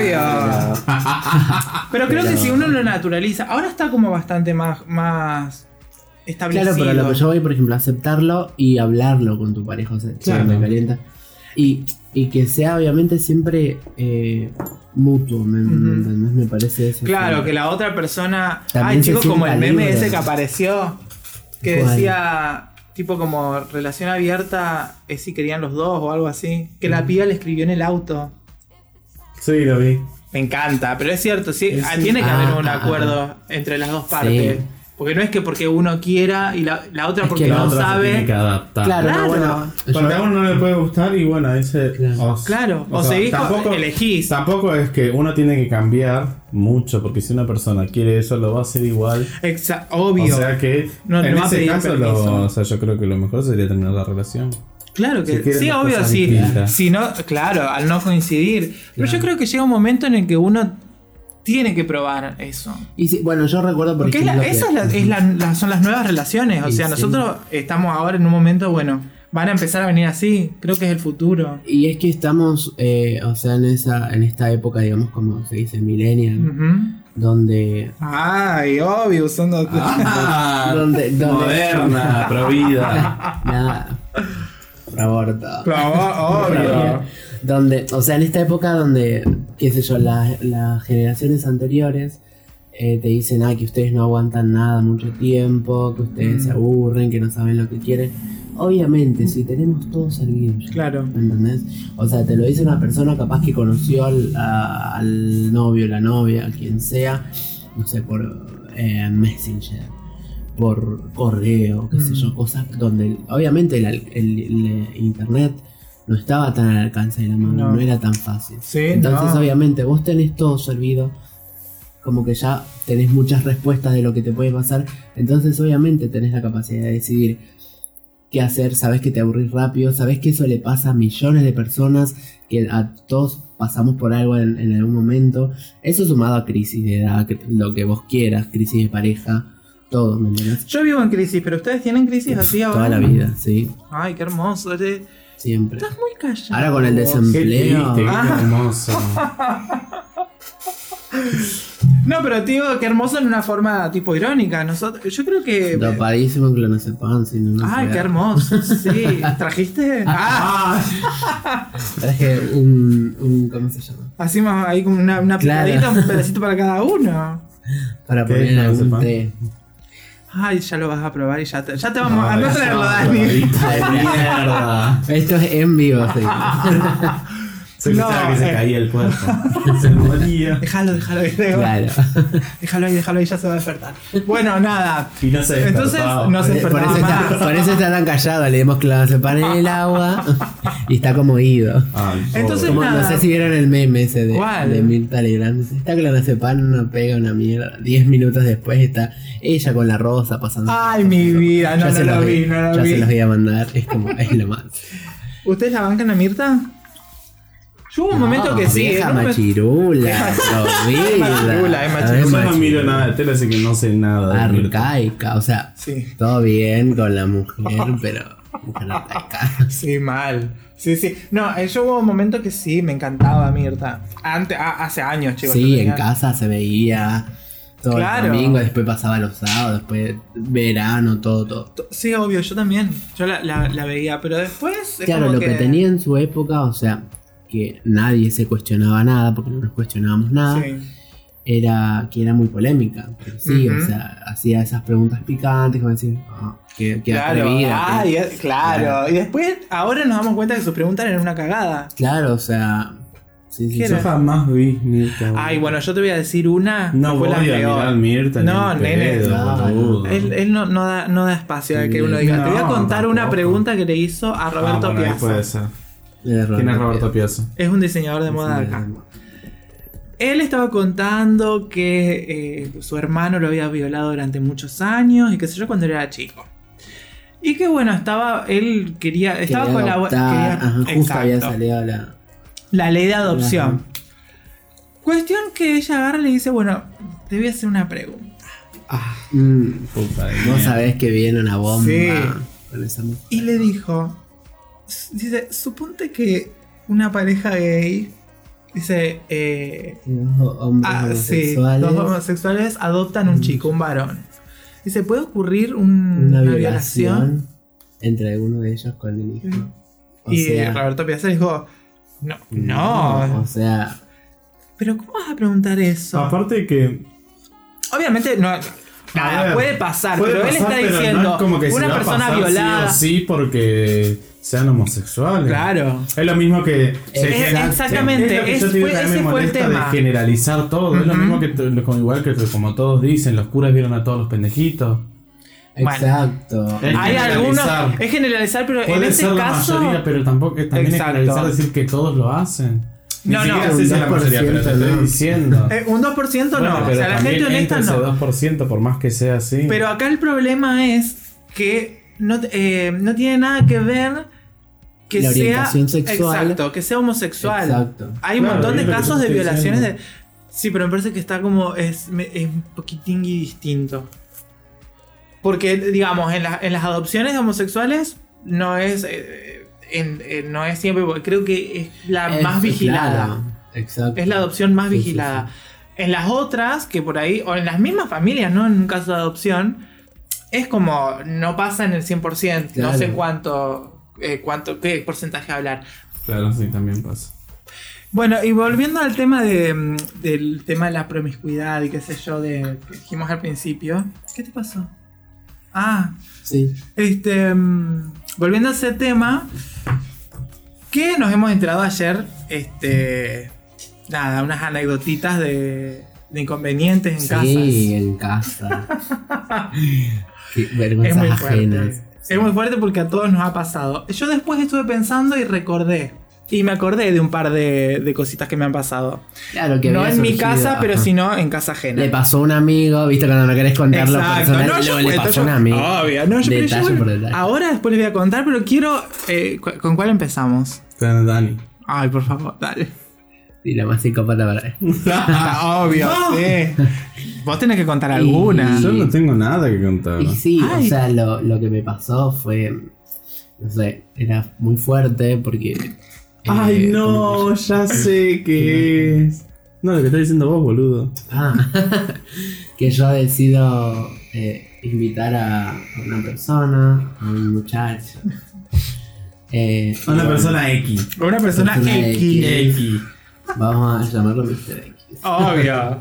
Speaker 1: Obvio. Pero creo que si uno lo naturaliza, ahora está como bastante más, más establecido.
Speaker 3: Claro, pero lo que yo voy, por ejemplo, aceptarlo y hablarlo con tu pareja. O sea, che,
Speaker 2: Claro.
Speaker 3: me calienta. Y, y que sea obviamente siempre eh, mutuo, ¿me,
Speaker 1: Ujú.
Speaker 3: me entendés? Me parece eso.
Speaker 1: Claro,
Speaker 3: sí.
Speaker 1: que la otra persona.
Speaker 3: También
Speaker 1: Ay,
Speaker 3: se
Speaker 1: chicos, como el
Speaker 3: sienta
Speaker 1: meme
Speaker 3: libre.
Speaker 1: ese que apareció. Que
Speaker 3: ¿Cuál?
Speaker 1: decía. Tipo como relación abierta es si querían los dos o algo así. Que la piba le escribió en el auto.
Speaker 2: Sí, lo vi.
Speaker 1: Me encanta, pero es cierto, sí,
Speaker 2: Sí,
Speaker 1: ah,
Speaker 2: sí.
Speaker 1: tiene que haber
Speaker 3: Ah,
Speaker 1: un
Speaker 3: ah,
Speaker 1: acuerdo
Speaker 3: ah.
Speaker 1: entre las dos partes.
Speaker 3: Sí.
Speaker 1: Porque no es que porque uno quiera y la, la otra
Speaker 3: Es
Speaker 1: porque
Speaker 3: que
Speaker 1: no
Speaker 2: La otra se
Speaker 1: sabe.
Speaker 2: tiene que adaptar.
Speaker 3: Claro,
Speaker 1: Claro.
Speaker 3: no, bueno.
Speaker 2: Porque
Speaker 3: yo-
Speaker 2: a uno no le puede gustar y bueno, ahí se...
Speaker 3: Claro.
Speaker 1: Claro, o seguís con- elegís.
Speaker 2: Tampoco es que uno tiene que cambiar mucho, porque si una persona quiere eso, lo va a hacer igual.
Speaker 1: Exa- obvio.
Speaker 2: O sea que
Speaker 1: No te
Speaker 2: en
Speaker 1: va a
Speaker 2: ese
Speaker 1: pedir
Speaker 2: caso,
Speaker 1: permiso.
Speaker 2: lo, o sea, yo creo que lo mejor sería terminar la relación.
Speaker 1: Claro
Speaker 2: si
Speaker 1: que
Speaker 2: quieren
Speaker 1: sí,
Speaker 2: las
Speaker 1: obvio,
Speaker 2: cosas
Speaker 1: sí.
Speaker 2: distintas.
Speaker 1: Si no, claro, al no coincidir. Pero yo creo que llega un momento en el que uno tiene que probar eso.
Speaker 3: Y sí, bueno, yo recuerdo por
Speaker 1: Porque es la-
Speaker 3: ejemplo.
Speaker 1: esa
Speaker 3: que-
Speaker 1: es la- es la- la- son las nuevas relaciones. O
Speaker 3: Y
Speaker 1: sea,
Speaker 3: sí.
Speaker 1: nosotros estamos ahora en un momento, bueno, van a empezar a venir así. Creo que es el futuro.
Speaker 3: Y es que estamos, eh, o sea, en esa, en esta época, digamos, como se dice, millennial,
Speaker 1: Ujú.
Speaker 3: donde,
Speaker 1: Ay, obvio, usando.
Speaker 2: Ah,
Speaker 3: donde, donde,
Speaker 2: moderna, provida.
Speaker 3: nada, por aborto.
Speaker 1: Obvio.
Speaker 3: Donde, o sea, en esta época donde, qué sé yo, la- las generaciones anteriores eh, te dicen, ah, que ustedes no aguantan nada mucho tiempo, que ustedes
Speaker 1: Mm.
Speaker 3: se aburren, que no saben lo que quieren. Obviamente, si tenemos todo servido ya,
Speaker 1: Claro.
Speaker 3: ¿me entendés? O sea, te lo dice una persona capaz que conoció al, a- al novio, la novia, a quien sea, no sé, por eh, Messenger, por correo, qué sé
Speaker 1: Mm.
Speaker 3: yo, cosas donde obviamente el, el- el internet no estaba tan al alcance de la mano,
Speaker 1: No.
Speaker 3: no, era tan fácil.
Speaker 1: Sí,
Speaker 3: Entonces,
Speaker 1: no.
Speaker 3: obviamente, vos tenés todo servido, como que ya tenés muchas respuestas de lo que te puede pasar, entonces obviamente tenés la capacidad de decidir qué hacer, sabés que te aburrís rápido, sabés que eso le pasa a millones de personas, que a todos pasamos por algo en, en algún momento, eso sumado a crisis de edad, cri- lo que vos quieras, crisis de pareja, todo, ¿me entiendes?
Speaker 1: Yo vivo en crisis, pero ustedes tienen crisis así ahora.
Speaker 3: Toda la vida, sí,
Speaker 1: Ay, qué hermoso. Eres-
Speaker 3: siempre.
Speaker 1: Estás muy callado.
Speaker 3: Ahora con el
Speaker 2: Qué
Speaker 3: desempleo.
Speaker 2: triste, qué
Speaker 1: Ah.
Speaker 2: hermoso.
Speaker 1: No, pero tío, qué hermoso en una forma tipo irónica. Nosotros, yo creo que.
Speaker 3: Dopadísimo en clonazepam, si no, no
Speaker 1: Ay,
Speaker 3: sé.
Speaker 1: qué hermoso. Sí. ¿Trajiste? Ah,
Speaker 3: Traje un, un, ¿cómo se llama?
Speaker 1: así más, ahí como una, una
Speaker 3: Claro.
Speaker 1: picadita, un pedacito para cada uno.
Speaker 3: Para
Speaker 2: ¿Qué
Speaker 3: poner
Speaker 2: es
Speaker 3: algún
Speaker 2: clonazepam?
Speaker 3: té.
Speaker 1: Ay, ya lo vas a probar y ya te, ya te vamos a
Speaker 2: Ay,
Speaker 1: no traerlo,
Speaker 2: no,
Speaker 1: Dani.
Speaker 2: drogadicto de mierda.
Speaker 3: Esto es en vivo, sí.
Speaker 2: Se escuchaba
Speaker 1: No,
Speaker 2: que se
Speaker 1: eh.
Speaker 2: caía el cuerpo. Se moría.
Speaker 1: Déjalo, déjalo ahí.
Speaker 3: Claro.
Speaker 1: Déjalo ahí, déjalo ahí, ya se va a despertar. Bueno, nada.
Speaker 2: Y no se
Speaker 1: Entonces,
Speaker 2: despertaba.
Speaker 1: no se
Speaker 3: Por, por
Speaker 1: despertaba
Speaker 3: eso está,
Speaker 1: más.
Speaker 3: por eso está tan callado, le dimos clonazepam en el agua y está como ido.
Speaker 2: Ay, pobre.
Speaker 1: Entonces,
Speaker 3: Como,
Speaker 1: nada.
Speaker 3: no sé si vieron el meme ese de,
Speaker 1: ¿Cuál?
Speaker 3: de Mirta Legrand. Dice, esta clonazepam no pega una mierda. Diez minutos después está ella con la rosa pasando.
Speaker 1: Ay, mi vida. No,
Speaker 3: Ya
Speaker 1: no
Speaker 3: se
Speaker 1: lo
Speaker 3: los
Speaker 1: vi, no lo
Speaker 3: ya
Speaker 1: vi.
Speaker 3: se los voy a mandar. Es como, es lo más.
Speaker 1: ¿Ustedes la bancan a Mirta? Yo hubo un momento que sí.
Speaker 3: Vieja
Speaker 1: ¿eh? No me-
Speaker 3: machirula,
Speaker 1: Machirula,
Speaker 3: provida.
Speaker 1: es machirula.
Speaker 2: Yo no
Speaker 3: Machirula.
Speaker 2: miro nada de tele, así que no sé nada. de Mirta.
Speaker 3: Arcaica, o sea,
Speaker 1: Sí.
Speaker 3: todo bien con la mujer, pero mujer arcaica.
Speaker 1: Sí, mal. Sí, sí. No, eh, yo hubo un momento que sí, me encantaba Mirta. Antes, ah, hace años, chicos. yo
Speaker 3: Sí, en
Speaker 1: tenía-
Speaker 3: casa se veía todo
Speaker 1: Claro.
Speaker 3: el domingo, después pasaba los sábados, después verano, todo, todo.
Speaker 1: Sí, obvio, yo también. Yo la, la, la veía, pero después. es
Speaker 3: Claro,
Speaker 1: como
Speaker 3: lo que... tenía en su época, o sea, que nadie se cuestionaba nada, porque no nos cuestionábamos nada,
Speaker 1: Sí.
Speaker 3: era que era muy polémica. Porque sí,
Speaker 1: Ujú.
Speaker 3: o sea, hacía esas preguntas picantes, como decir, ah, qué, qué
Speaker 1: Claro,
Speaker 3: atrevida,
Speaker 1: ah,
Speaker 3: qué-
Speaker 1: y es- claro.
Speaker 3: Claro.
Speaker 1: Y después, ahora nos damos cuenta que sus preguntas eran una cagada.
Speaker 3: Claro, o sea, Sí, sí,
Speaker 1: ¿Qué
Speaker 3: sí.
Speaker 2: Yo jamás vi Mirta.
Speaker 1: Ay, bueno, yo te voy a decir una.
Speaker 2: No
Speaker 1: que fue
Speaker 2: voy
Speaker 1: la
Speaker 2: a
Speaker 1: peor.
Speaker 2: mirar Mirta.
Speaker 1: No,
Speaker 2: ni
Speaker 1: nene.
Speaker 2: pedo,
Speaker 3: no,
Speaker 2: boludo.
Speaker 1: Él, él no, no, da, no da espacio a que uno diga.
Speaker 2: No,
Speaker 1: te voy a contar una
Speaker 2: tampoco.
Speaker 1: pregunta que le hizo a Roberto
Speaker 2: Ah, bueno, ahí
Speaker 1: Piazza.
Speaker 2: puede ser.
Speaker 3: De
Speaker 2: ¿Quién es Roberto Piazza?
Speaker 1: Es un diseñador de moda de acá. Él estaba contando que eh, su hermano lo había violado durante muchos años y qué sé yo cuando él era chico. Y que bueno, estaba, él quería, estaba
Speaker 3: Quería
Speaker 1: con la
Speaker 3: adoptar,
Speaker 1: quería-
Speaker 3: ajá, justo
Speaker 1: exacto,
Speaker 3: había salido la...
Speaker 1: la ley de adopción. Cuestión que ella agarra y le dice, bueno, te voy a hacer una pregunta.
Speaker 3: Mm,
Speaker 2: Puta de
Speaker 3: vos
Speaker 2: mierda.
Speaker 3: sabés que viene una bomba
Speaker 1: Sí.
Speaker 3: con esa mujer.
Speaker 1: Y le dijo, dice, suponte que una pareja gay, dice, eh,
Speaker 3: Dos hombres
Speaker 1: ah, sí,
Speaker 3: homosexuales,
Speaker 1: dos homosexuales adoptan un chico, un varón. Dice, ¿puede ocurrir un-
Speaker 3: una,
Speaker 1: una,
Speaker 3: violación,
Speaker 1: violación?
Speaker 3: entre alguno de ellos con el hijo. O
Speaker 1: Y
Speaker 3: sea,
Speaker 1: Roberto Piazza dijo, no, no,
Speaker 3: O sea,
Speaker 1: pero ¿cómo vas a preguntar eso?
Speaker 2: Aparte que.
Speaker 1: Obviamente no, nada,
Speaker 2: A ver,
Speaker 1: puede pasar,
Speaker 2: puede
Speaker 1: pero él
Speaker 2: pasar,
Speaker 1: está
Speaker 2: pero
Speaker 1: diciendo,
Speaker 2: no es como que se
Speaker 1: una
Speaker 2: va a
Speaker 1: persona
Speaker 2: pasar
Speaker 1: violada.
Speaker 2: Sí, o sí porque sean homosexuales.
Speaker 1: Claro.
Speaker 2: Es lo mismo que.
Speaker 3: Eh,
Speaker 1: Eh, exactamente,
Speaker 2: es lo que
Speaker 1: es-
Speaker 2: yo te digo
Speaker 1: fue-
Speaker 2: que a mí
Speaker 1: ese
Speaker 2: me
Speaker 1: fue el
Speaker 2: molesta
Speaker 1: tema.
Speaker 2: de generalizar todo. Es lo
Speaker 1: Ujú.
Speaker 2: mismo que t- como igual que como todos dicen, los curas vieron a todos los pendejitos.
Speaker 1: Bueno.
Speaker 3: exacto.
Speaker 2: Es
Speaker 1: Hay algunos,
Speaker 2: generalizar.
Speaker 1: es generalizar, pero en
Speaker 2: Puede
Speaker 1: este
Speaker 2: ser la
Speaker 1: caso,
Speaker 2: mayoría, pero tampoco es también es
Speaker 1: Exacto.
Speaker 2: generalizar decir que todos lo hacen. Ni
Speaker 1: No, no,
Speaker 2: siquiera
Speaker 1: un
Speaker 2: sé si es la
Speaker 3: dos por
Speaker 2: mayoría, pero te
Speaker 3: ciento
Speaker 2: estoy
Speaker 3: no.
Speaker 2: diciendo.
Speaker 1: eh, un dos por ciento
Speaker 2: Bueno,
Speaker 1: no, o
Speaker 2: pero
Speaker 1: sea, la
Speaker 2: también
Speaker 1: gente honesta
Speaker 2: entra ese
Speaker 1: no.
Speaker 2: dos por ciento por más que sea así.
Speaker 1: Pero acá el problema es que no, eh, no tiene nada que ver que
Speaker 3: La
Speaker 1: sea
Speaker 3: orientación sexual.
Speaker 1: exacto, que sea homosexual.
Speaker 3: Exacto.
Speaker 1: Hay un
Speaker 2: Claro,
Speaker 1: montón de
Speaker 2: es lo que
Speaker 1: casos
Speaker 2: yo
Speaker 1: de
Speaker 2: estoy
Speaker 1: violaciones de
Speaker 2: diciendo.
Speaker 1: sí, pero me parece que está como es, me- es un poquitín distinto. Porque digamos, en, la- en las adopciones de homosexuales no es eh, en- eh, no es siempre, porque creo que es la
Speaker 3: Es-
Speaker 1: más vigilada.
Speaker 3: claro, exacto.
Speaker 1: Es la adopción más
Speaker 3: Sí, sí,
Speaker 1: vigilada. En las otras, que por ahí, o en las mismas familias, ¿no? En un caso de adopción, es como, no pasa en el cien por ciento. No
Speaker 3: Claro.
Speaker 1: sé cuánto, eh, cuánto, qué porcentaje hablar.
Speaker 2: Claro, sí, también pasa.
Speaker 1: Bueno, y volviendo al tema de, mm, del tema de la promiscuidad y qué sé yo, de que dijimos al principio. ¿Qué te pasó? Ah,
Speaker 3: Sí.
Speaker 1: este, mm, volviendo a ese tema, que nos hemos enterado ayer, este, nada, unas anecdotitas de, de inconvenientes en
Speaker 3: Sí,
Speaker 1: casas.
Speaker 3: en casa. Qué
Speaker 1: Es
Speaker 3: vergüenzas
Speaker 1: muy
Speaker 3: ajenas.
Speaker 1: fuerte. Es muy fuerte porque a todos nos ha pasado. Yo después estuve pensando y recordé. Y me acordé de un par de, de cositas que me han pasado.
Speaker 3: Claro que
Speaker 1: No
Speaker 3: había
Speaker 1: en mi
Speaker 3: surgido,
Speaker 1: casa, pero
Speaker 3: ajá.
Speaker 1: sino en casa ajena.
Speaker 3: Le pasó a un amigo, viste, cuando no querés contarlo
Speaker 1: Exacto.
Speaker 3: personal,
Speaker 1: No, yo
Speaker 3: luego le
Speaker 1: cuento,
Speaker 3: pasó
Speaker 1: yo-
Speaker 3: a un amigo.
Speaker 1: Obvio. No, yo, pero yo
Speaker 3: Detalle
Speaker 1: igual-
Speaker 3: por detalle.
Speaker 1: ahora después les voy a contar, pero quiero... eh, cu- ¿Con cuál empezamos?
Speaker 2: Con Dani.
Speaker 1: Ay, por favor, dale.
Speaker 3: Y la más psicópata para él.
Speaker 1: Ah, obvio, sí. Vos tenés que contar alguna.
Speaker 2: Yo no tengo nada que contar.
Speaker 3: Y sí,
Speaker 1: Ay.
Speaker 3: o sea, lo, lo que me pasó fue, no sé, era muy fuerte porque... eh,
Speaker 2: Ay,
Speaker 3: como
Speaker 2: no, ya sé qué es. No, lo que estás diciendo vos, boludo.
Speaker 3: que- ah, que yo decido eh, invitar a, a una persona, a un muchacho. Eh,
Speaker 2: A una
Speaker 3: y
Speaker 2: persona X.
Speaker 1: Una persona
Speaker 3: Persona
Speaker 1: X.
Speaker 2: X.
Speaker 3: vamos a llamarlo mister X.
Speaker 1: Obvio.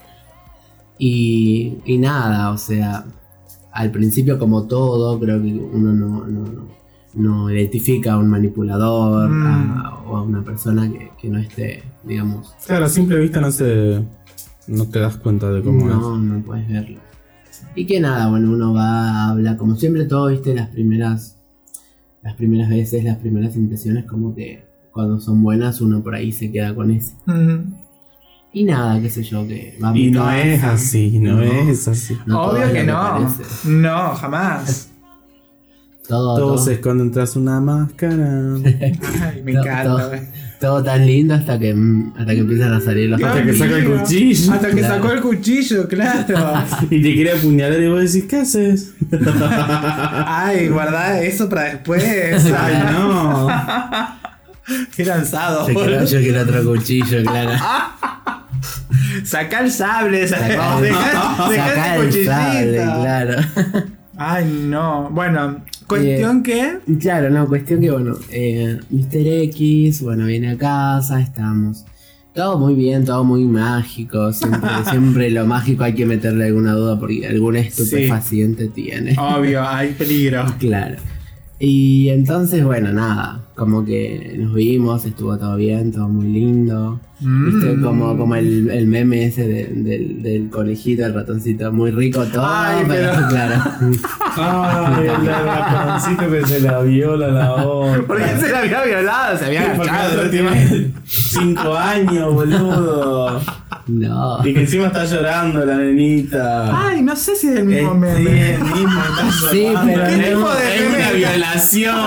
Speaker 3: Y, y nada, o sea, al principio como todo, creo que uno no, no, no, no identifica a un manipulador
Speaker 1: Mm.
Speaker 3: a- o a una persona que, que no esté, digamos,
Speaker 2: Claro, a simple vista no se. No te das cuenta de cómo
Speaker 3: no, no puedes verlo. Y que nada, bueno, uno va, habla, como siempre todo, viste, las primeras, las primeras veces, las primeras impresiones, como que cuando son buenas uno por ahí se queda con eso.
Speaker 1: Mm.
Speaker 3: Y nada, qué sé yo, que va a
Speaker 2: es. Y
Speaker 3: mi
Speaker 2: no
Speaker 3: casa.
Speaker 2: es así, no,
Speaker 3: No.
Speaker 2: es así.
Speaker 3: No todo
Speaker 1: Obvio
Speaker 3: es
Speaker 1: que
Speaker 3: lo
Speaker 1: no.
Speaker 3: parece.
Speaker 1: No, jamás.
Speaker 3: Todo,
Speaker 2: Todo
Speaker 3: todo,
Speaker 2: se esconde tras una máscara.
Speaker 1: Ay, me
Speaker 3: No,
Speaker 1: encanta.
Speaker 3: todo.
Speaker 1: güey.
Speaker 3: todo tan lindo hasta que, mm, hasta que empiezan a salir los
Speaker 2: Hasta que
Speaker 1: Dios
Speaker 2: saca el
Speaker 1: mío.
Speaker 2: cuchillo.
Speaker 1: Hasta que
Speaker 3: Claro.
Speaker 1: sacó el cuchillo, claro.
Speaker 2: Y te quiere apuñalar y vos decís, ¿qué haces?
Speaker 1: Ay, guardá eso para después.
Speaker 2: Ay, no.
Speaker 1: Qué lanzado.
Speaker 3: Yo quiero, yo quiero otro cuchillo, claro.
Speaker 1: Saca el sable, saca,
Speaker 3: Sacá,
Speaker 1: deja, deja
Speaker 3: sacá
Speaker 1: ese
Speaker 3: el sable,
Speaker 1: cuchillito.
Speaker 3: claro.
Speaker 1: Ay, no. Bueno, cuestión que.
Speaker 3: Y claro, no, cuestión que bueno, eh, mister X, bueno, viene a casa, estamos. Todo muy bien, todo muy mágico. Siempre, siempre lo mágico hay que meterle alguna duda porque algún estupefaciente tiene.
Speaker 1: Obvio, hay peligro.
Speaker 3: Claro. Y entonces, bueno, nada, como que nos vimos, estuvo todo bien, todo muy lindo.
Speaker 1: Mm.
Speaker 3: ¿Viste? Como, como el, el meme ese de- del, del conejito, el ratoncito, muy rico todo.
Speaker 1: Ay, pero-
Speaker 3: claro.
Speaker 2: Ay, el ratoncito que se la viola la otra.
Speaker 1: ¿Por qué se la había violado? Se había
Speaker 2: Porque
Speaker 1: agachado.
Speaker 2: el otro tiene cinco años, boludo.
Speaker 3: No.
Speaker 2: Y que encima está llorando la nenita.
Speaker 1: Ay, no sé si es el
Speaker 2: Eh,
Speaker 1: mismo
Speaker 2: sí,
Speaker 1: meme.
Speaker 2: el mismo, está
Speaker 3: Sí,
Speaker 2: llorando.
Speaker 3: pero
Speaker 2: es,
Speaker 1: no-
Speaker 2: es una violación.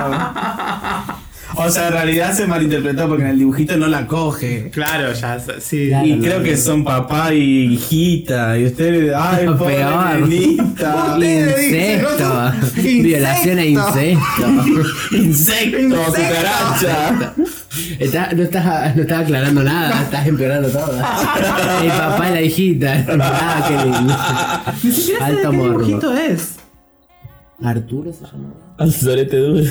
Speaker 2: O sea, en realidad se malinterpretó porque en el dibujito no la coge.
Speaker 1: Claro, ya, sí.
Speaker 3: Claro.
Speaker 2: Y
Speaker 3: no,
Speaker 2: creo
Speaker 3: no,
Speaker 2: que
Speaker 3: no.
Speaker 2: son papá y hijita. Y ustedes, ay,
Speaker 3: No,
Speaker 2: pobre
Speaker 3: peor.
Speaker 2: nenita.
Speaker 3: Incesto.
Speaker 1: Incesto.
Speaker 3: Violación e incesto.
Speaker 2: Insecto, cucaracha.
Speaker 3: Está- no, estás, no estás aclarando nada, estás empeorando todo. El papá y la hijita. Ah, qué lindo.
Speaker 1: Ni siquiera sé de
Speaker 3: Alto
Speaker 1: qué
Speaker 3: morbo.
Speaker 1: dibujito es.
Speaker 3: Arturo se llamaba.
Speaker 2: Al solete duro.